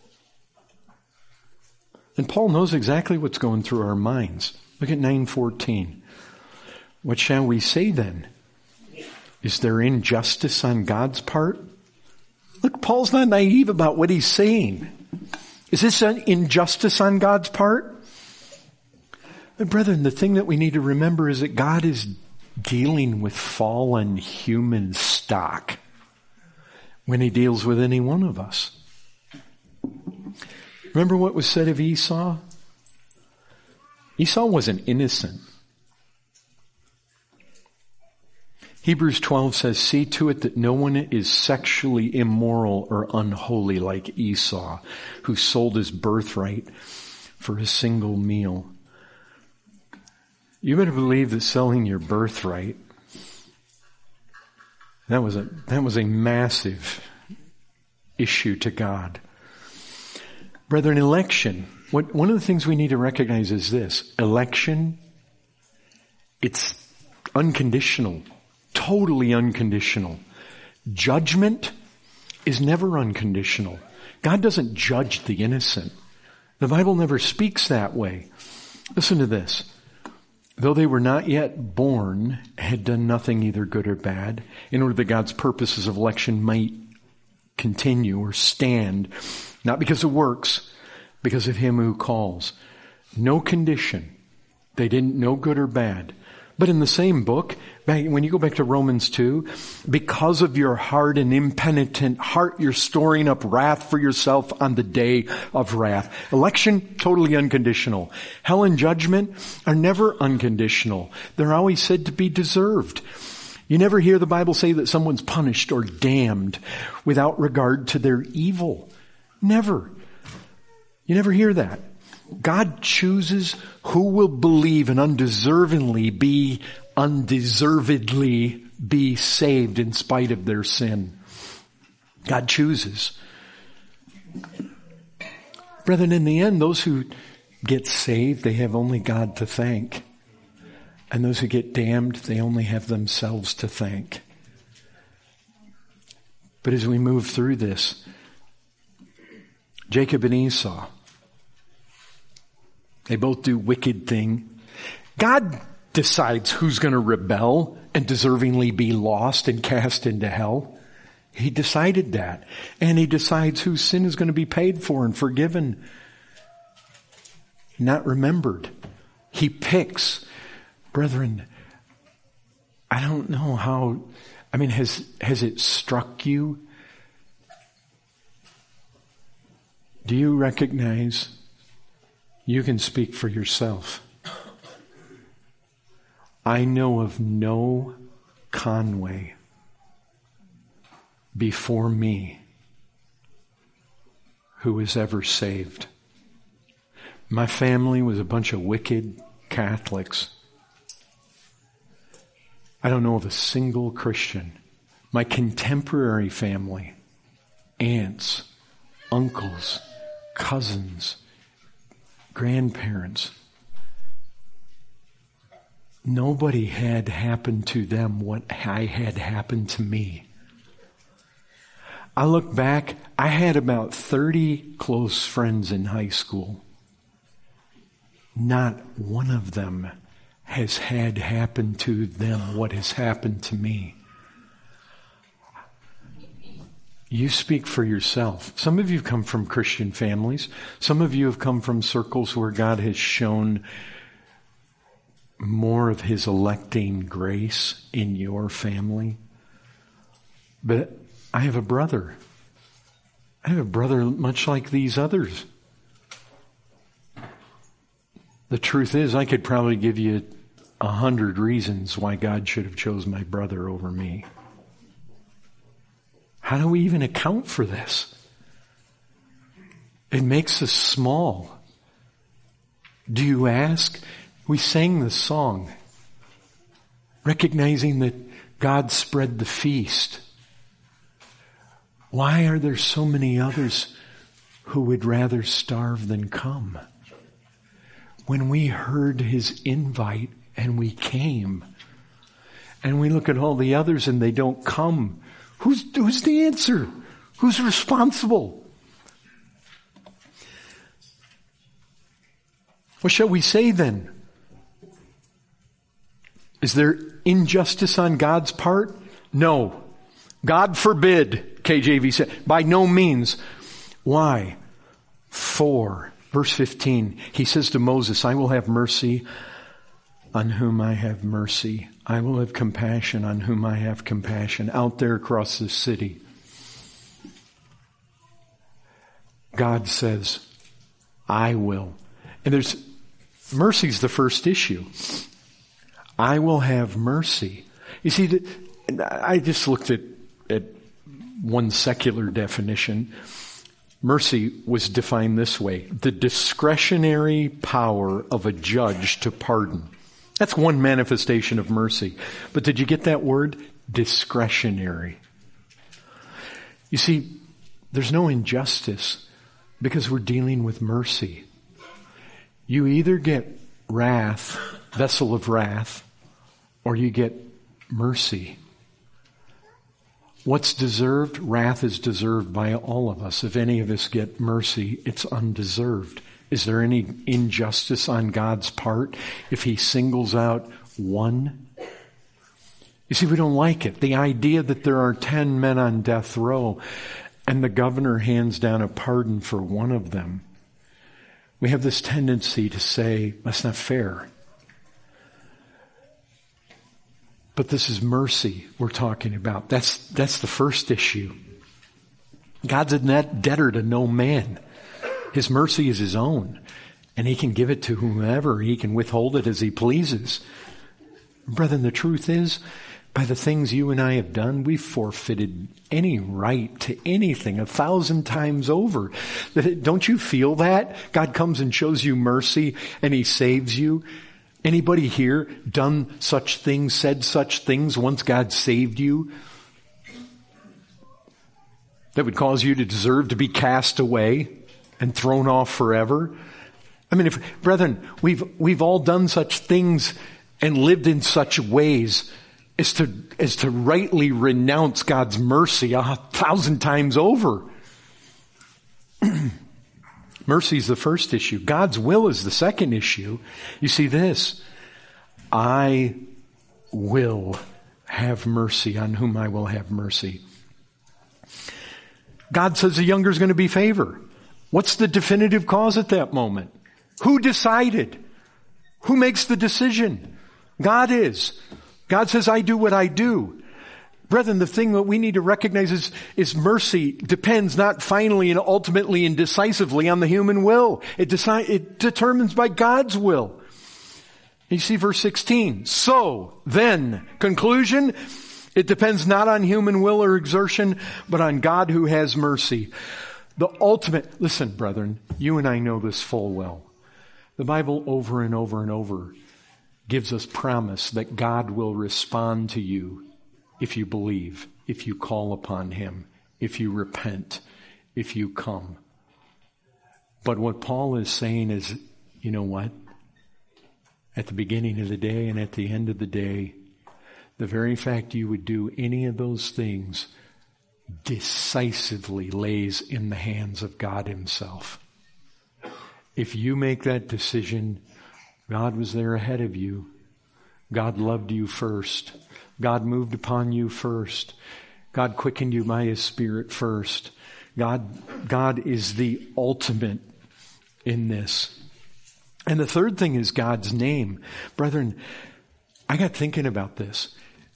And Paul knows exactly what's going through our minds. Look at nine fourteen. What shall we say then? Is there injustice on God's part? Look, Paul's not naive about what he's saying. Is this an injustice on God's part? But brethren, the thing that we need to remember is that God is dealing with fallen human stock when he deals with any one of us. Remember what was said of Esau? Esau wasn't innocent. Hebrews twelve says, see to it that no one is sexually immoral or unholy like Esau, who sold his birthright for a single meal. You better believe that selling your birthright, that was a, that was a massive issue to God. Brethren, election, what, one of the things we need to recognize is this. Election, it's unconditional. Totally unconditional. Judgment is never unconditional. God doesn't judge the innocent. The Bible never speaks that way. Listen to this. Though they were not yet born, had done nothing either good or bad, in order that God's purposes of election might continue or stand, not because of works, because of him who calls. No condition. They didn't know good or bad. But in the same book, when you go back to Romans two, because of your hard and impenitent heart, you're storing up wrath for yourself on the day of wrath. Election, totally unconditional. Hell and judgment are never unconditional. They're always said to be deserved. You never hear the Bible say that someone's punished or damned without regard to their evil. Never. You never hear that. God chooses who will believe and undeservingly be, undeservedly be saved in spite of their sin. God chooses. Brethren, in the end, those who get saved, they have only God to thank. And those who get damned, they only have themselves to thank. But as we move through this, Jacob and Esau, they both do wicked thing. God decides who's going to rebel and deservingly be lost and cast into hell. He decided that. And he decides whose sin is going to be paid for and forgiven, not remembered. He picks. Brethren, I don't know how, I mean, has, has it struck you? Do you recognize you can speak for yourself? I know of no Conway before me who was ever saved. My family was a bunch of wicked Catholics. I don't know of a single Christian. My contemporary family, aunts, uncles, cousins, grandparents, nobody had happened to them what I had happened to me. I look back, I had about thirty close friends in high school. Not one of them has had happen to them what has happened to me. You speak for yourself. Some of you have come from Christian families. Some of you have come from circles where God has shown more of His electing grace in your family. But I have a brother. I have a brother much like these others. The truth is, I could probably give you a hundred reasons why God should have chose my brother over me. How do we even account for this? It makes us small. Do you ask? We sang this song, recognizing that God spread the feast. Why are there so many others who would rather starve than come? When we heard His invite and we came, and we look at all the others and they don't come, who's, who's the answer? Who's responsible? What shall we say then? Is there injustice on God's part? No. God forbid, K J V said. By no means. Why? For, verse fifteen, He says to Moses, I will have mercy on whom I have mercy. I will have compassion on whom I have compassion. Out there across the city, God says, I will. And there's, mercy's the first issue. I will have mercy. You see, I just looked at, at one secular definition. Mercy was defined this way: the discretionary power of a judge to pardon. That's one manifestation of mercy. But did you get that word? Discretionary. You see, there's no injustice because we're dealing with mercy. You either get wrath, vessel of wrath, or you get mercy. What's deserved? Wrath is deserved by all of us. If any of us get mercy, it's undeserved. Is there any injustice on God's part if He singles out one? You see, we don't like it. The idea that there are ten men on death row and the governor hands down a pardon for one of them. We have this tendency to say, that's not fair. But this is mercy we're talking about. That's, that's the first issue. God's a net debtor to no man. His mercy is his own. And he can give it to whomever. He can withhold it as he pleases. Brethren, the truth is, by the things you and I have done, we've forfeited any right to anything a thousand times over. Don't you feel that? God comes and shows you mercy and he saves you. Anybody here done such things, said such things once God saved you that would cause you to deserve to be cast away and thrown off forever? I mean, if, brethren, we've, we've all done such things and lived in such ways as to, as to rightly renounce God's mercy a thousand times over. Mercy is the first issue. God's will is the second issue. You see this, I will have mercy on whom I will have mercy. God says the younger is going to be favor. What's the definitive cause at that moment? Who decided? Who makes the decision? God is. God says, I do what I do. Brethren, the thing that we need to recognize is, is mercy depends not finally and ultimately and decisively on the human will. It, decide, it determines by God's will. You see verse sixteen. So, then, conclusion, it depends not on human will or exertion, but on God who has mercy. The ultimate, listen, brethren, you and I know this full well. The Bible over and over and over gives us promise that God will respond to you if you believe, if you call upon him, if you repent, if you come. But what Paul is saying is, you know what? At the beginning of the day and at the end of the day, the very fact you would do any of those things decisively lays in the hands of God himself. If you make that decision, God was there ahead of you. God loved you first. God moved upon you first. God quickened you by his Spirit first. God, God is the ultimate in this. And the third thing is God's name. Brethren, I got thinking about this.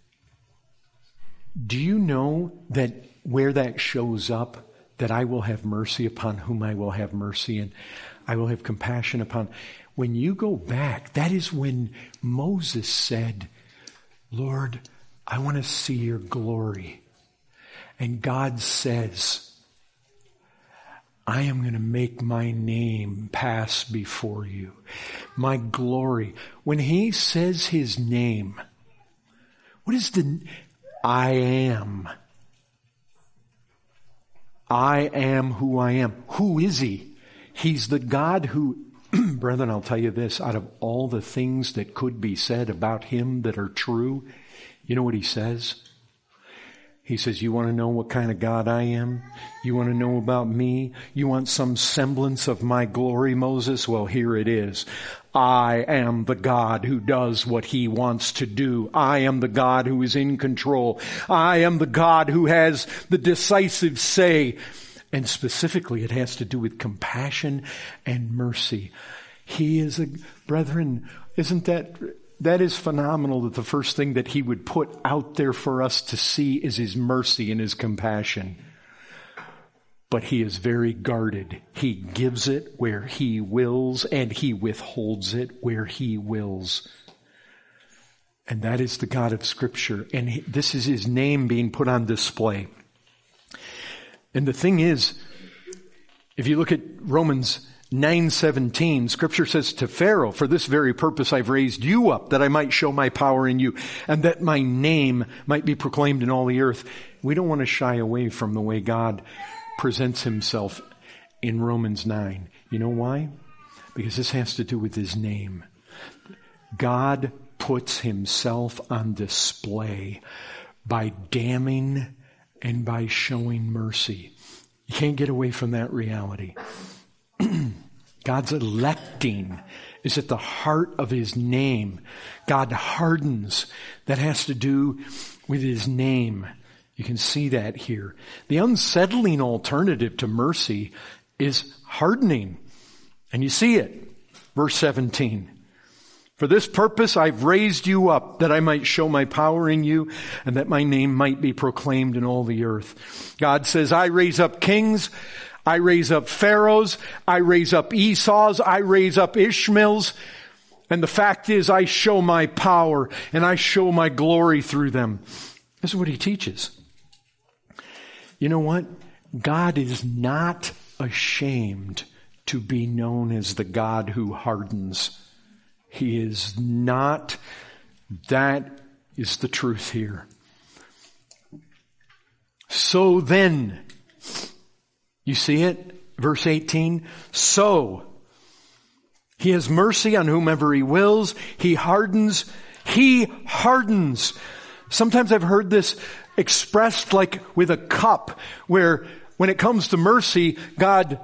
Do you know that where that shows up, that I will have mercy upon whom I will have mercy and I will have compassion upon? When you go back, that is when Moses said, Lord, I want to see your glory. And God says, I am going to make my name pass before you. My glory. When he says his name, what is the, I am. I am who I am. Who is he? He's the God who, brethren, I'll tell you this, out of all the things that could be said about him that are true, you know what he says? He says, you want to know what kind of God I am? You want to know about me? You want some semblance of my glory, Moses? Well, here it is. I am the God who does what he wants to do. I am the God who is in control. I am the God who has the decisive say. And specifically, it has to do with compassion and mercy. He is a, brethren, isn't that, that is phenomenal that the first thing that he would put out there for us to see is his mercy and his compassion. But he is very guarded. He gives it where he wills and he withholds it where he wills. And that is the God of Scripture. And he, this is his name being put on display. And the thing is, if you look at Romans nine seventeen, Scripture says to Pharaoh, for this very purpose I've raised you up, that I might show my power in you, and that my name might be proclaimed in all the earth. We don't want to shy away from the way God presents himself in Romans nine. You know why? Because this has to do with his name. God puts himself on display by damning and by showing mercy. You can't get away from that reality. God's electing is at the heart of his name. God hardens. That has to do with his name. You can see that here. The unsettling alternative to mercy is hardening. And you see it. Verse seventeen. For this purpose I've raised you up, that I might show my power in you, and that my name might be proclaimed in all the earth. God says, I raise up kings, I raise up pharaohs, I raise up Esau's, I raise up Ishmael's, and the fact is I show my power, and I show my glory through them. This is what he teaches. You know what? God is not ashamed to be known as the God who hardens. He is not. That is the truth here. So then, you see it? Verse eighteen. So, he has mercy on whomever he wills. He hardens. He hardens. Sometimes I've heard this expressed like with a cup, where when it comes to mercy, God,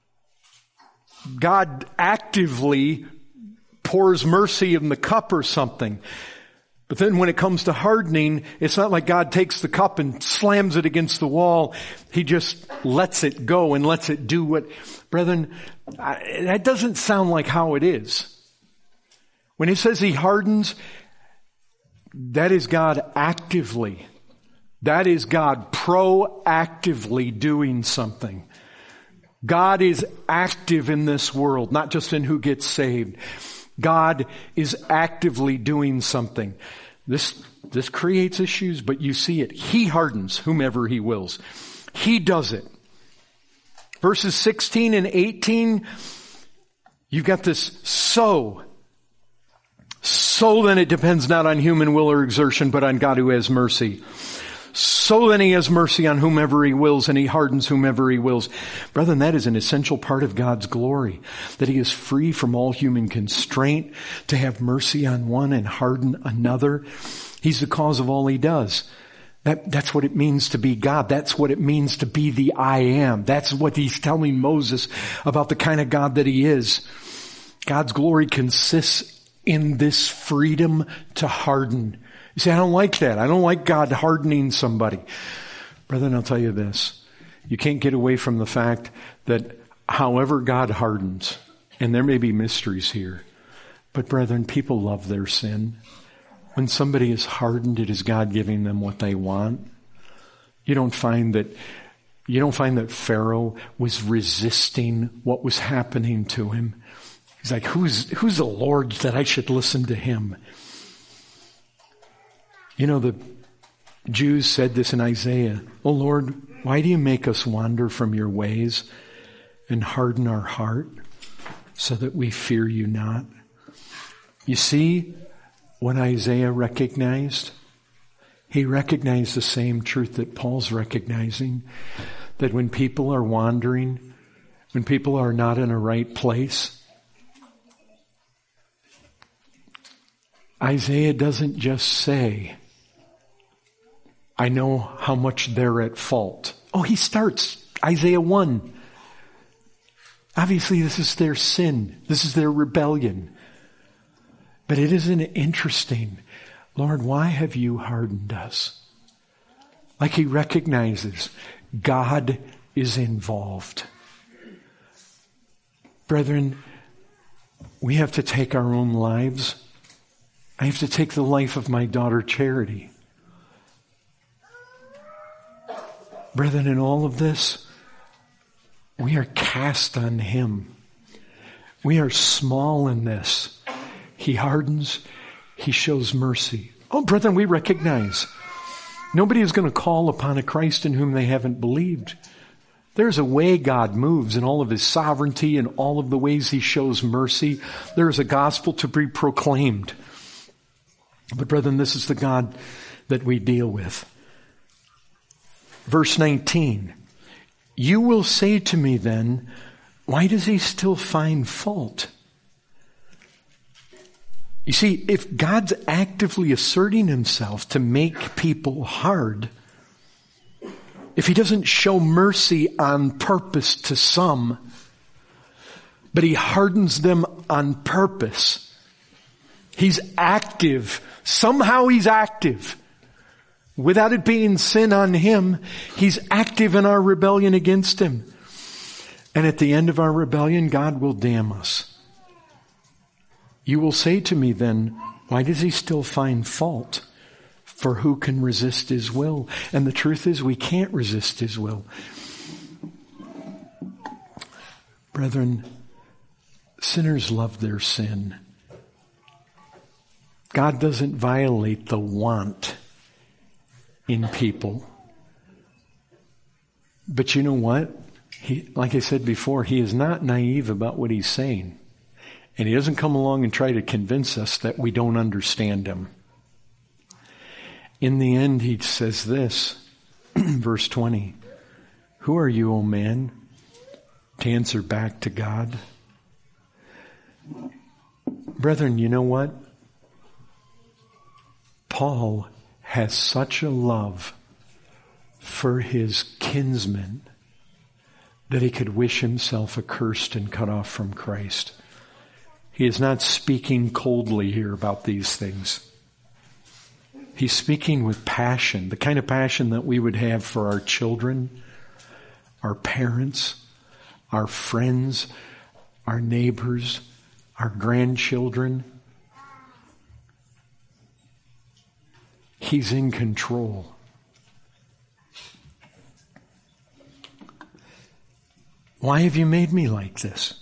God actively pours mercy in the cup or something. But then when it comes to hardening, it's not like God takes the cup and slams it against the wall. He just lets it go and lets it do what, brethren, I, that doesn't sound like how it is. When he says he hardens, that is God actively. That is God proactively doing something. God is active in this world, not just in who gets saved. God is actively doing something. This, this creates issues, but you see it. He hardens whomever he wills. He does it. Verses sixteen and eighteen, you've got this so. So then it depends not on human will or exertion, but on God who has mercy. So then he has mercy on whomever he wills, and he hardens whomever he wills. Brethren, that is an essential part of God's glory, that he is free from all human constraint to have mercy on one and harden another. He's the cause of all he does. That, that's what it means to be God. That's what it means to be the I am. That's what he's telling Moses about the kind of God that he is. God's glory consists in this freedom to harden. You say, I don't like that. I don't like God hardening somebody. Brethren, I'll tell you this. You can't get away from the fact that however God hardens, and there may be mysteries here, but brethren, people love their sin. When somebody is hardened, it is God giving them what they want. You don't find that, you don't find that Pharaoh was resisting what was happening to him. He's like, who's, who's the Lord that I should listen to him? You know, the Jews said this in Isaiah. Oh Lord, why do you make us wander from your ways and harden our heart so that we fear you not? You see what Isaiah recognized? He recognized the same truth that Paul's recognizing, that when people are wandering, when people are not in a right place, Isaiah doesn't just say, I know how much they're at fault. Oh, he starts Isaiah one. Obviously, this is their sin. This is their rebellion. But it isn't interesting. Lord, why have you hardened us? Like he recognizes God is involved. Brethren, we have to take our own lives. I have to take the life of my daughter Charity. Brethren, in all of this, we are cast on him. We are small in this. He hardens. He shows mercy. Oh, brethren, we recognize nobody is going to call upon a Christ in whom they haven't believed. There's a way God moves in all of his sovereignty and all of the ways he shows mercy. There is a gospel to be proclaimed. But brethren, this is the God that we deal with. Verse nineteen, you will say to me then, why does he still find fault? You see, if God's actively asserting himself to make people hard, if he doesn't show mercy on purpose to some, but he hardens them on purpose, he's active. Somehow he's active. Without it being sin on him, he's active in our rebellion against him. And at the end of our rebellion, God will damn us. You will say to me then, why does he still find fault? For who can resist his will? And the truth is, we can't resist his will. Brethren, sinners love their sin. God doesn't violate the want in people. But you know what? He, like I said before, he is not naive about what he's saying. And he doesn't come along and try to convince us that we don't understand him. In the end, he says this, verse twenty, who are you, O man, to answer back to God? Brethren, you know what? Paul has such a love for his kinsmen that he could wish himself accursed and cut off from Christ. He is not speaking coldly here about these things. He's speaking with passion, the kind of passion that we would have for our children, our parents, our friends, our neighbors, our grandchildren. He's in control. Why have you made me like this?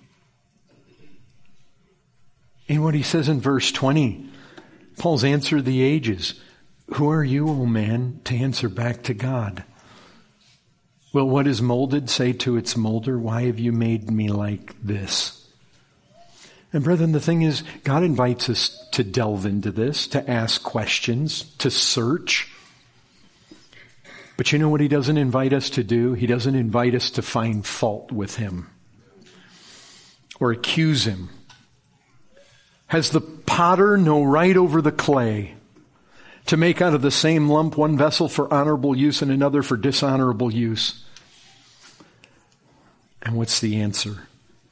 And what he says in verse twenty, Paul's answer of the ages. Who are you, O man, to answer back to God? Will what is molded say to its molder, why have you made me like this? And brethren, the thing is, God invites us to delve into this, to ask questions, to search. But you know what he doesn't invite us to do? He doesn't invite us to find fault with him or accuse him. Has the potter no right over the clay to make out of the same lump one vessel for honorable use and another for dishonorable use? And what's the answer?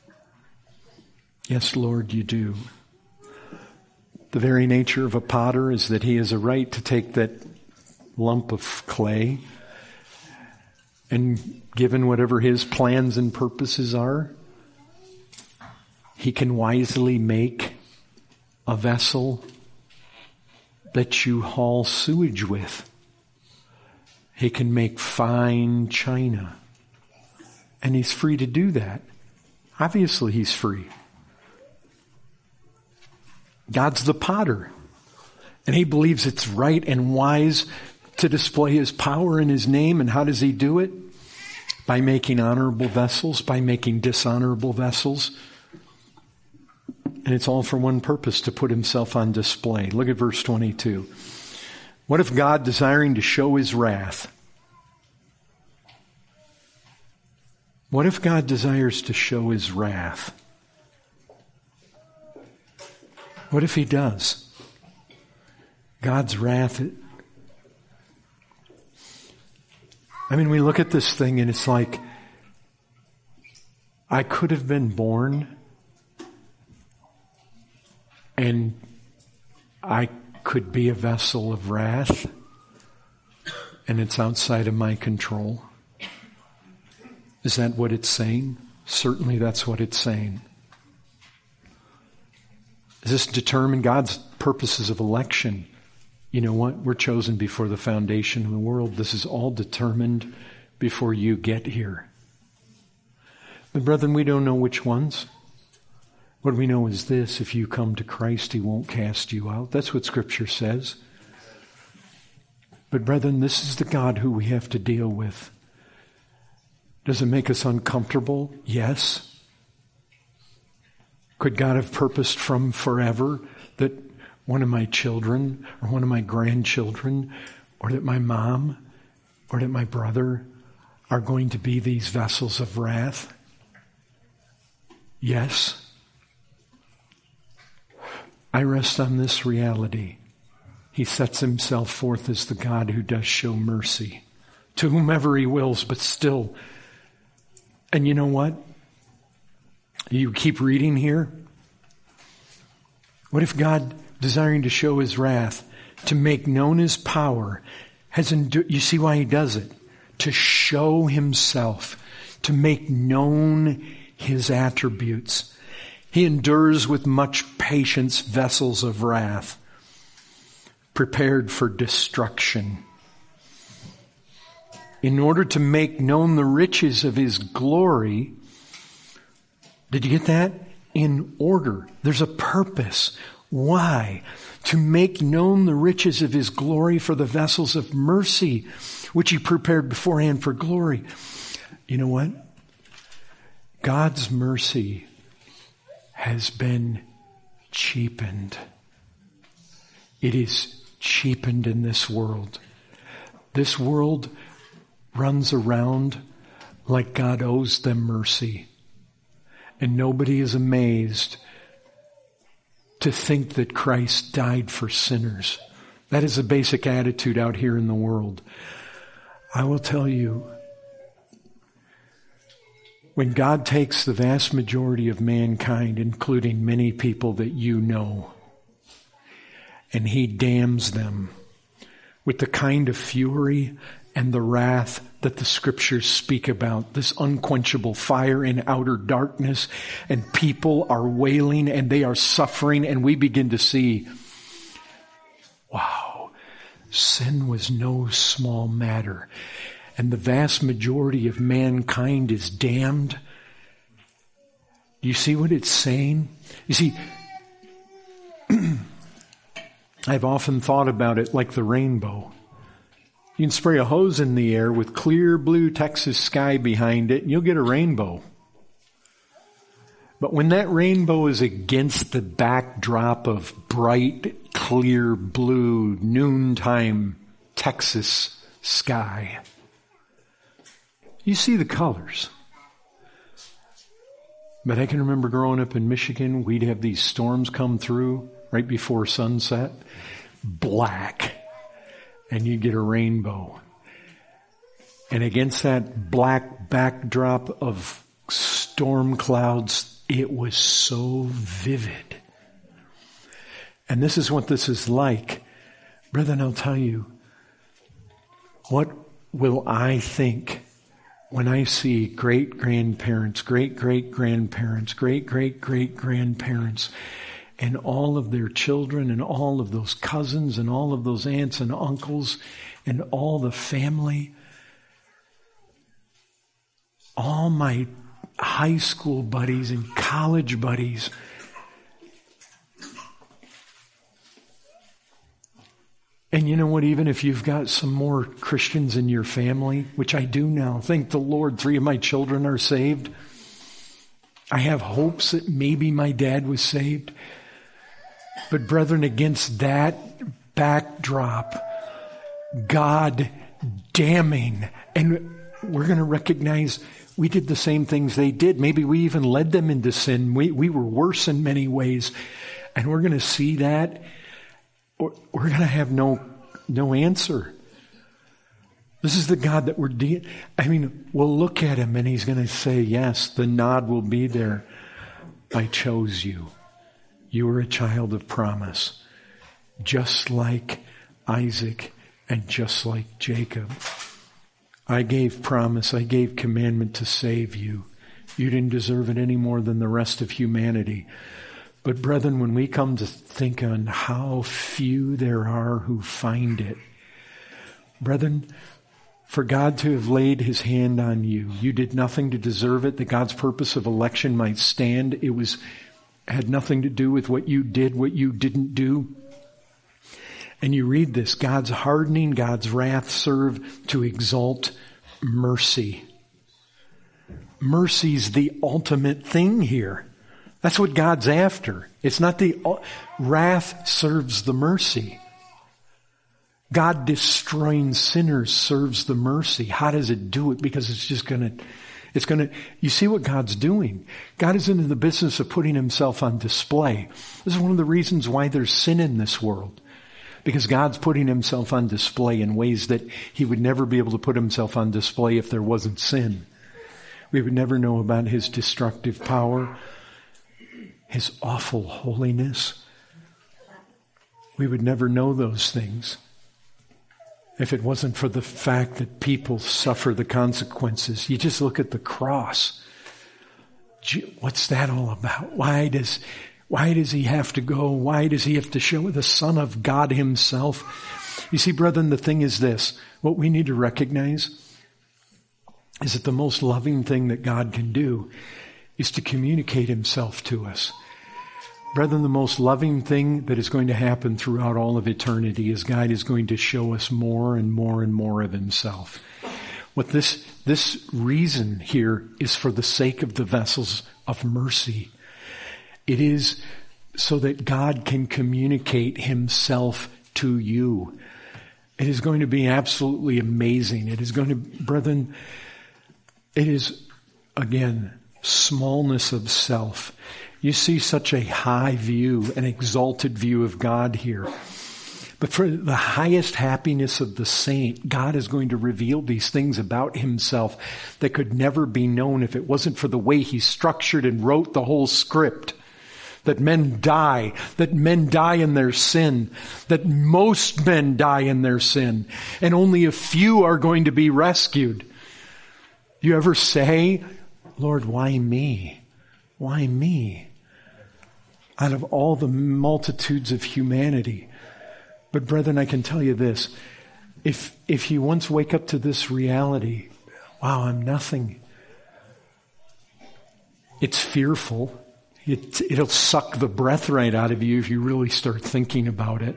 Yes, Lord, you do. The very nature of a potter is that he has a right to take that lump of clay and, given whatever his plans and purposes are, he can wisely make a vessel that you haul sewage with. He can make fine china. And he's free to do that. Obviously he's free. God's the potter. And he believes it's right and wise to display his power in his name. And how does he do it? By making honorable vessels, by making dishonorable vessels. And it's all for one purpose, to put himself on display. Look at verse twenty-two. What if God, desiring to show his wrath, what if God desires to show his wrath? What if he does? God's wrath. I mean, we look at this thing and it's like, I could have been born and I could be a vessel of wrath, and it's outside of my control. Is that what it's saying? Certainly that's what it's saying. Is this determine God's purposes of election? You know what? We're chosen before the foundation of the world. This is all determined before you get here. But brethren, we don't know which ones. What we know is this: if you come to Christ, he won't cast you out. That's what Scripture says. But brethren, this is the God who we have to deal with. Does it make us uncomfortable? Yes. Could God have purposed from forever that one of my children or one of my grandchildren or that my mom or that my brother are going to be these vessels of wrath? Yes. I rest on this reality. He sets himself forth as the God who does show mercy to whomever he wills, but still. And you know what? You keep reading here. What if God, desiring to show his wrath, to make known his power, has endured? You see why he does it? To show himself, to make known his attributes. He endures with much patience vessels of wrath, prepared for destruction, in order to make known the riches of his glory. Did you get that? In order. There's a purpose. Why? To make known the riches of his glory for the vessels of mercy, which he prepared beforehand for glory. You know what? God's mercy has been cheapened. It is cheapened in this world. This world runs around like God owes them mercy. And nobody is amazed to think that Christ died for sinners. That is a basic attitude out here in the world. I will tell you, when God takes the vast majority of mankind, including many people that you know, and he damns them with the kind of fury and the wrath that the scriptures speak about, this unquenchable fire in outer darkness, and people are wailing and they are suffering, and we begin to see, wow, sin was no small matter. And the vast majority of mankind is damned. Do you see what it's saying? You see, I've often thought about it like the rainbow. You can spray a hose in the air with clear blue Texas sky behind it, and you'll get a rainbow. But when that rainbow is against the backdrop of bright, clear blue, noontime Texas sky, you see the colors. But I can remember growing up in Michigan, we'd have these storms come through right before sunset, black, and you'd get a rainbow. And against that black backdrop of storm clouds, it was so vivid. And this is what this is like. Brethren, I'll tell you, what will I think when I see great-grandparents, great-great-grandparents, great-great-great-grandparents, and all of their children and all of those cousins and all of those aunts and uncles and all the family, all my high school buddies and college buddies, and you know what, even if you've got some more Christians in your family, which I do now, thank the Lord, three of my children are saved. I have hopes that maybe my dad was saved. But brethren, against that backdrop, God damning, and we're going to recognize we did the same things they did. Maybe we even led them into sin. We, we were worse in many ways. And we're going to see that. We're going to have no, no answer. This is the God that we're dealing. I mean, we'll look at him and he's going to say, yes, the nod will be there. I chose you. You were a child of promise, just like Isaac and just like Jacob. I gave promise, I gave commandment to save you. You didn't deserve it any more than the rest of humanity. But brethren, when we come to think on how few there are who find it, brethren, for God to have laid his hand on you, you did nothing to deserve it, that God's purpose of election might stand. It was had nothing to do with what you did, what you didn't do. And you read this, God's hardening, God's wrath serve to exalt mercy. Mercy's the ultimate thing here. That's what God's after. It's not the wrath serves the mercy. God destroying sinners serves the mercy. How does it do it? Because it's just going to, it's going to, you see what God's doing. God is into the business of putting himself on display. This is one of the reasons why there's sin in this world. Because God's putting himself on display in ways that he would never be able to put himself on display if there wasn't sin. We would never know about his destructive power, his awful holiness. We would never know those things if it wasn't for the fact that people suffer the consequences. You just look at the cross. What's that all about? Why does, Why does he have to go? Why does he have to show the Son of God himself? You see, brethren, the thing is this. What we need to recognize is that the most loving thing that God can do is to communicate himself to us. Brethren, the most loving thing that is going to happen throughout all of eternity is God is going to show us more and more and more of himself. What this, this reason here is for the sake of the vessels of mercy. It is so that God can communicate himself to you. It is going to be absolutely amazing. It is going to, brethren, it is, again, smallness of self. You see such a high view, an exalted view of God here. But for the highest happiness of the saint, God is going to reveal these things about himself that could never be known if it wasn't for the way he structured and wrote the whole script. That men die, that men die in their sin, that most men die in their sin, and only a few are going to be rescued. You ever say, Lord, why me? Why me? Out of all the multitudes of humanity. But brethren, I can tell you this. If, if you once wake up to this reality, wow, I'm nothing. It's fearful. It, it'll suck the breath right out of you if you really start thinking about it.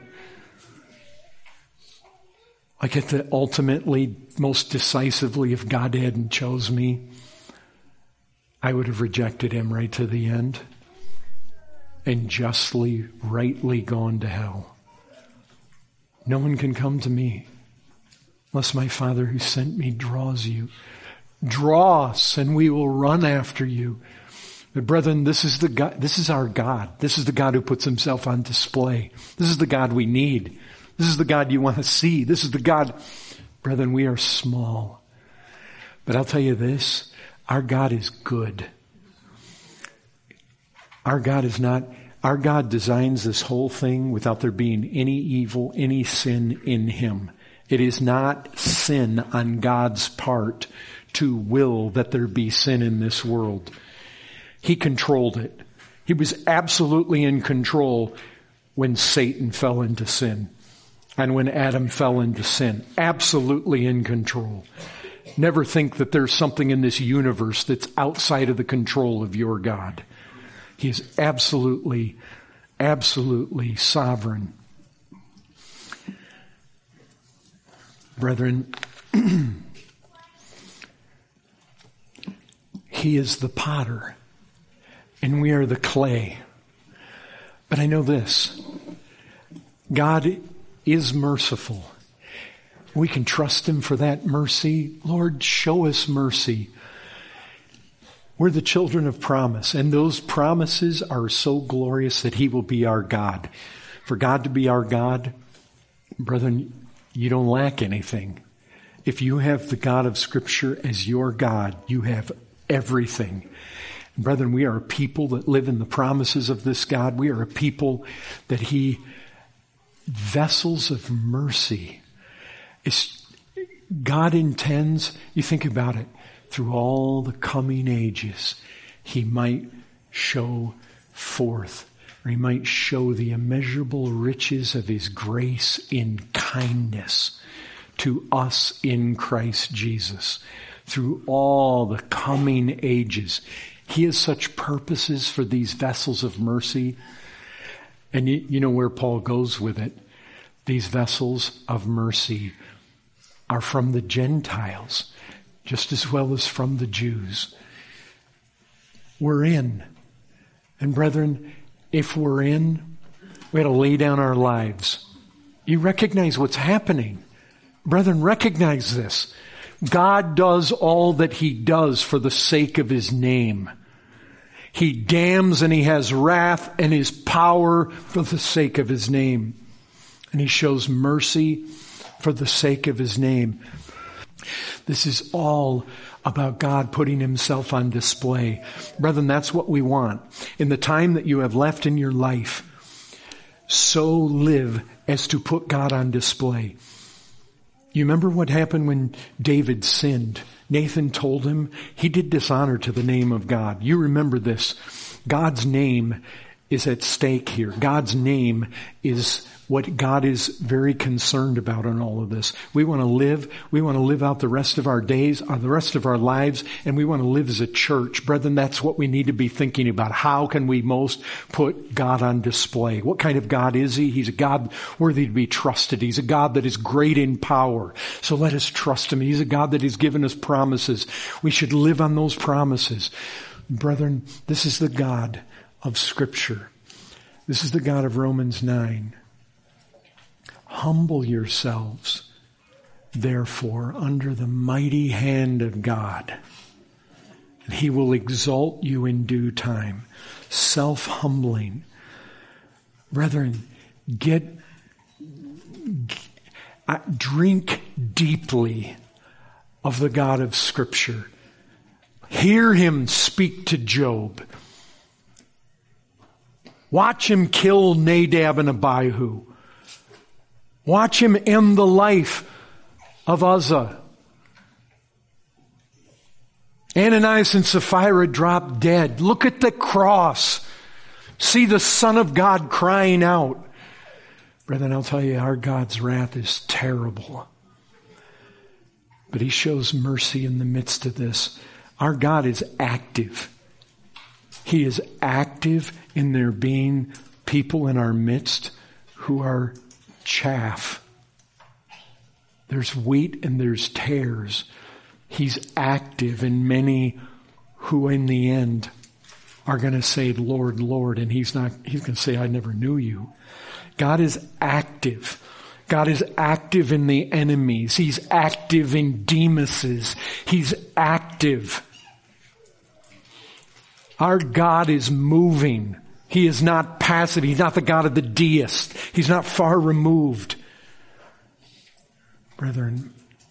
Like at the ultimately, most decisively, if God hadn't chose me, I would have rejected him right to the end and justly, rightly gone to hell. No one can come to me unless my Father who sent me draws you. Draw us and we will run after you. But brethren, this is the God, this is our God. This is the God who puts himself on display. This is the God we need. This is the God you want to see. This is the God, brethren, we are small. But I'll tell you this, our God is good. Our God is not, our God designs this whole thing without there being any evil, any sin in him. It is not sin on God's part to will that there be sin in this world. He controlled it. He was absolutely in control when Satan fell into sin and when Adam fell into sin. Absolutely in control. Never think that there's something in this universe that's outside of the control of your God. He is absolutely, absolutely sovereign. Brethren, he is the potter and we are the clay. But I know this, God is merciful. We can trust him for that mercy. Lord, show us mercy. We're the children of promise, and those promises are so glorious that he will be our God. For God to be our God, brethren, you don't lack anything. If you have the God of Scripture as your God, you have everything. And brethren, we are a people that live in the promises of this God. We are a people that he, vessels of mercy. It's, God intends, you think about it, through all the coming ages, he might show forth, or he might show the immeasurable riches of his grace in kindness to us in Christ Jesus. Through all the coming ages, he has such purposes for these vessels of mercy. And you, you know where Paul goes with it. These vessels of mercy are from the Gentiles, just as well as from the Jews. We're in. And brethren, if we're in, we have to lay down our lives. You recognize what's happening. Brethren, recognize this. God does all that he does for the sake of his name. He damns and he has wrath and his power for the sake of his name. And he shows mercy for the sake of his name. This is all about God putting himself on display. Brethren, that's what we want. In the time that you have left in your life, so live as to put God on display. You remember what happened when David sinned? Nathan told him he did dishonor to the name of God. You remember this. God's name is at stake here. God's name is what God is very concerned about in all of this. We want to live, we want to live out the rest of our days, uh, the rest of our lives, and we want to live as a church. Brethren, that's what we need to be thinking about. How can we most put God on display? What kind of God is He? He's a God worthy to be trusted. He's a God that is great in power. So let us trust Him. He's a God that has given us promises. We should live on those promises. Brethren, this is the God of Scripture. This is the God of Romans nine. Humble yourselves, therefore, under the mighty hand of God, and He will exalt you in due time. Self-humbling. Brethren, get, get uh, drink deeply of the God of Scripture. Hear Him speak to Job. Watch Him kill Nadab and Abihu. Watch Him end the life of Uzzah. Ananias and Sapphira dropped dead. Look at the cross. See the Son of God crying out. Brethren, I'll tell you, our God's wrath is terrible. But He shows mercy in the midst of this. Our God is active. He is active in there being people in our midst who are chaff. There's wheat and there's tares. He's active in many who in the end are going to say, Lord, Lord, and he's not, he's going to say, I never knew you. God is active. God is active in the enemies. He's active in Demas's. He's active. Our God is moving. He is not passive. He's not the God of the deist. He's not far removed. Brethren,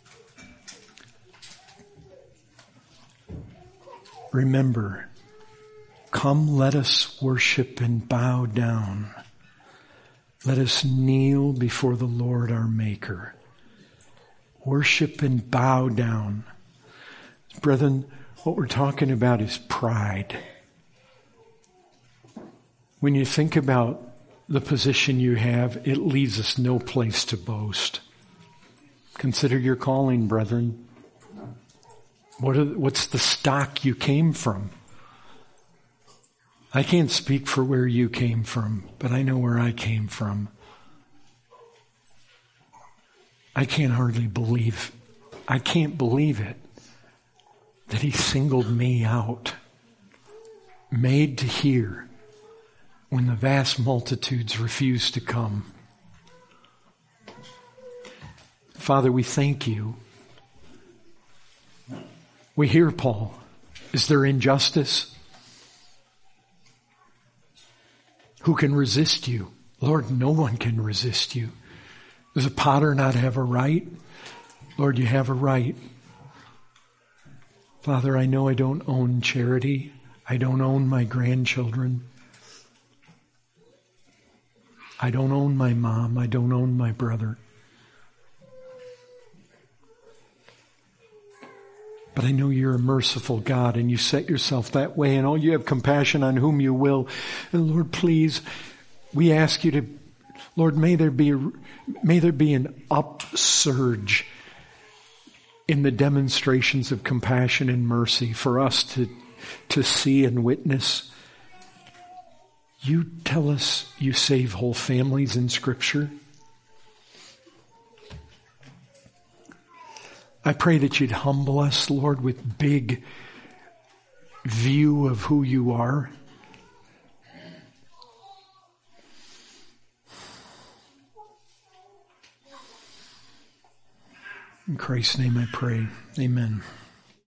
remember, come let us worship and bow down. Let us kneel before the Lord our Maker. Worship and bow down. Brethren, what we're talking about is pride. When you think about the position you have, it leaves us no place to boast. Consider your calling, brethren. What are, what's the stock you came from? I can't speak for where you came from, but I know where I came from. I can't hardly believe, I can't believe it, that He singled me out, made to hear, when the vast multitudes refused to come. Father, we thank you. We hear Paul. Is there injustice? Who can resist you? Lord, no one can resist you. Does a potter not have a right? Lord, you have a right. Father, I know I don't own charity. I don't own my grandchildren. I don't own my mom. I don't own my brother. But I know you're a merciful God and you set yourself that way and all you have compassion on whom you will. And Lord, please, we ask you to, Lord, may there be, a, may there be an upsurge in the demonstrations of compassion and mercy for us to, to see and witness. You tell us you save whole families in Scripture. I pray that you'd humble us, Lord, with big view of who you are. In Christ's name I pray. Amen.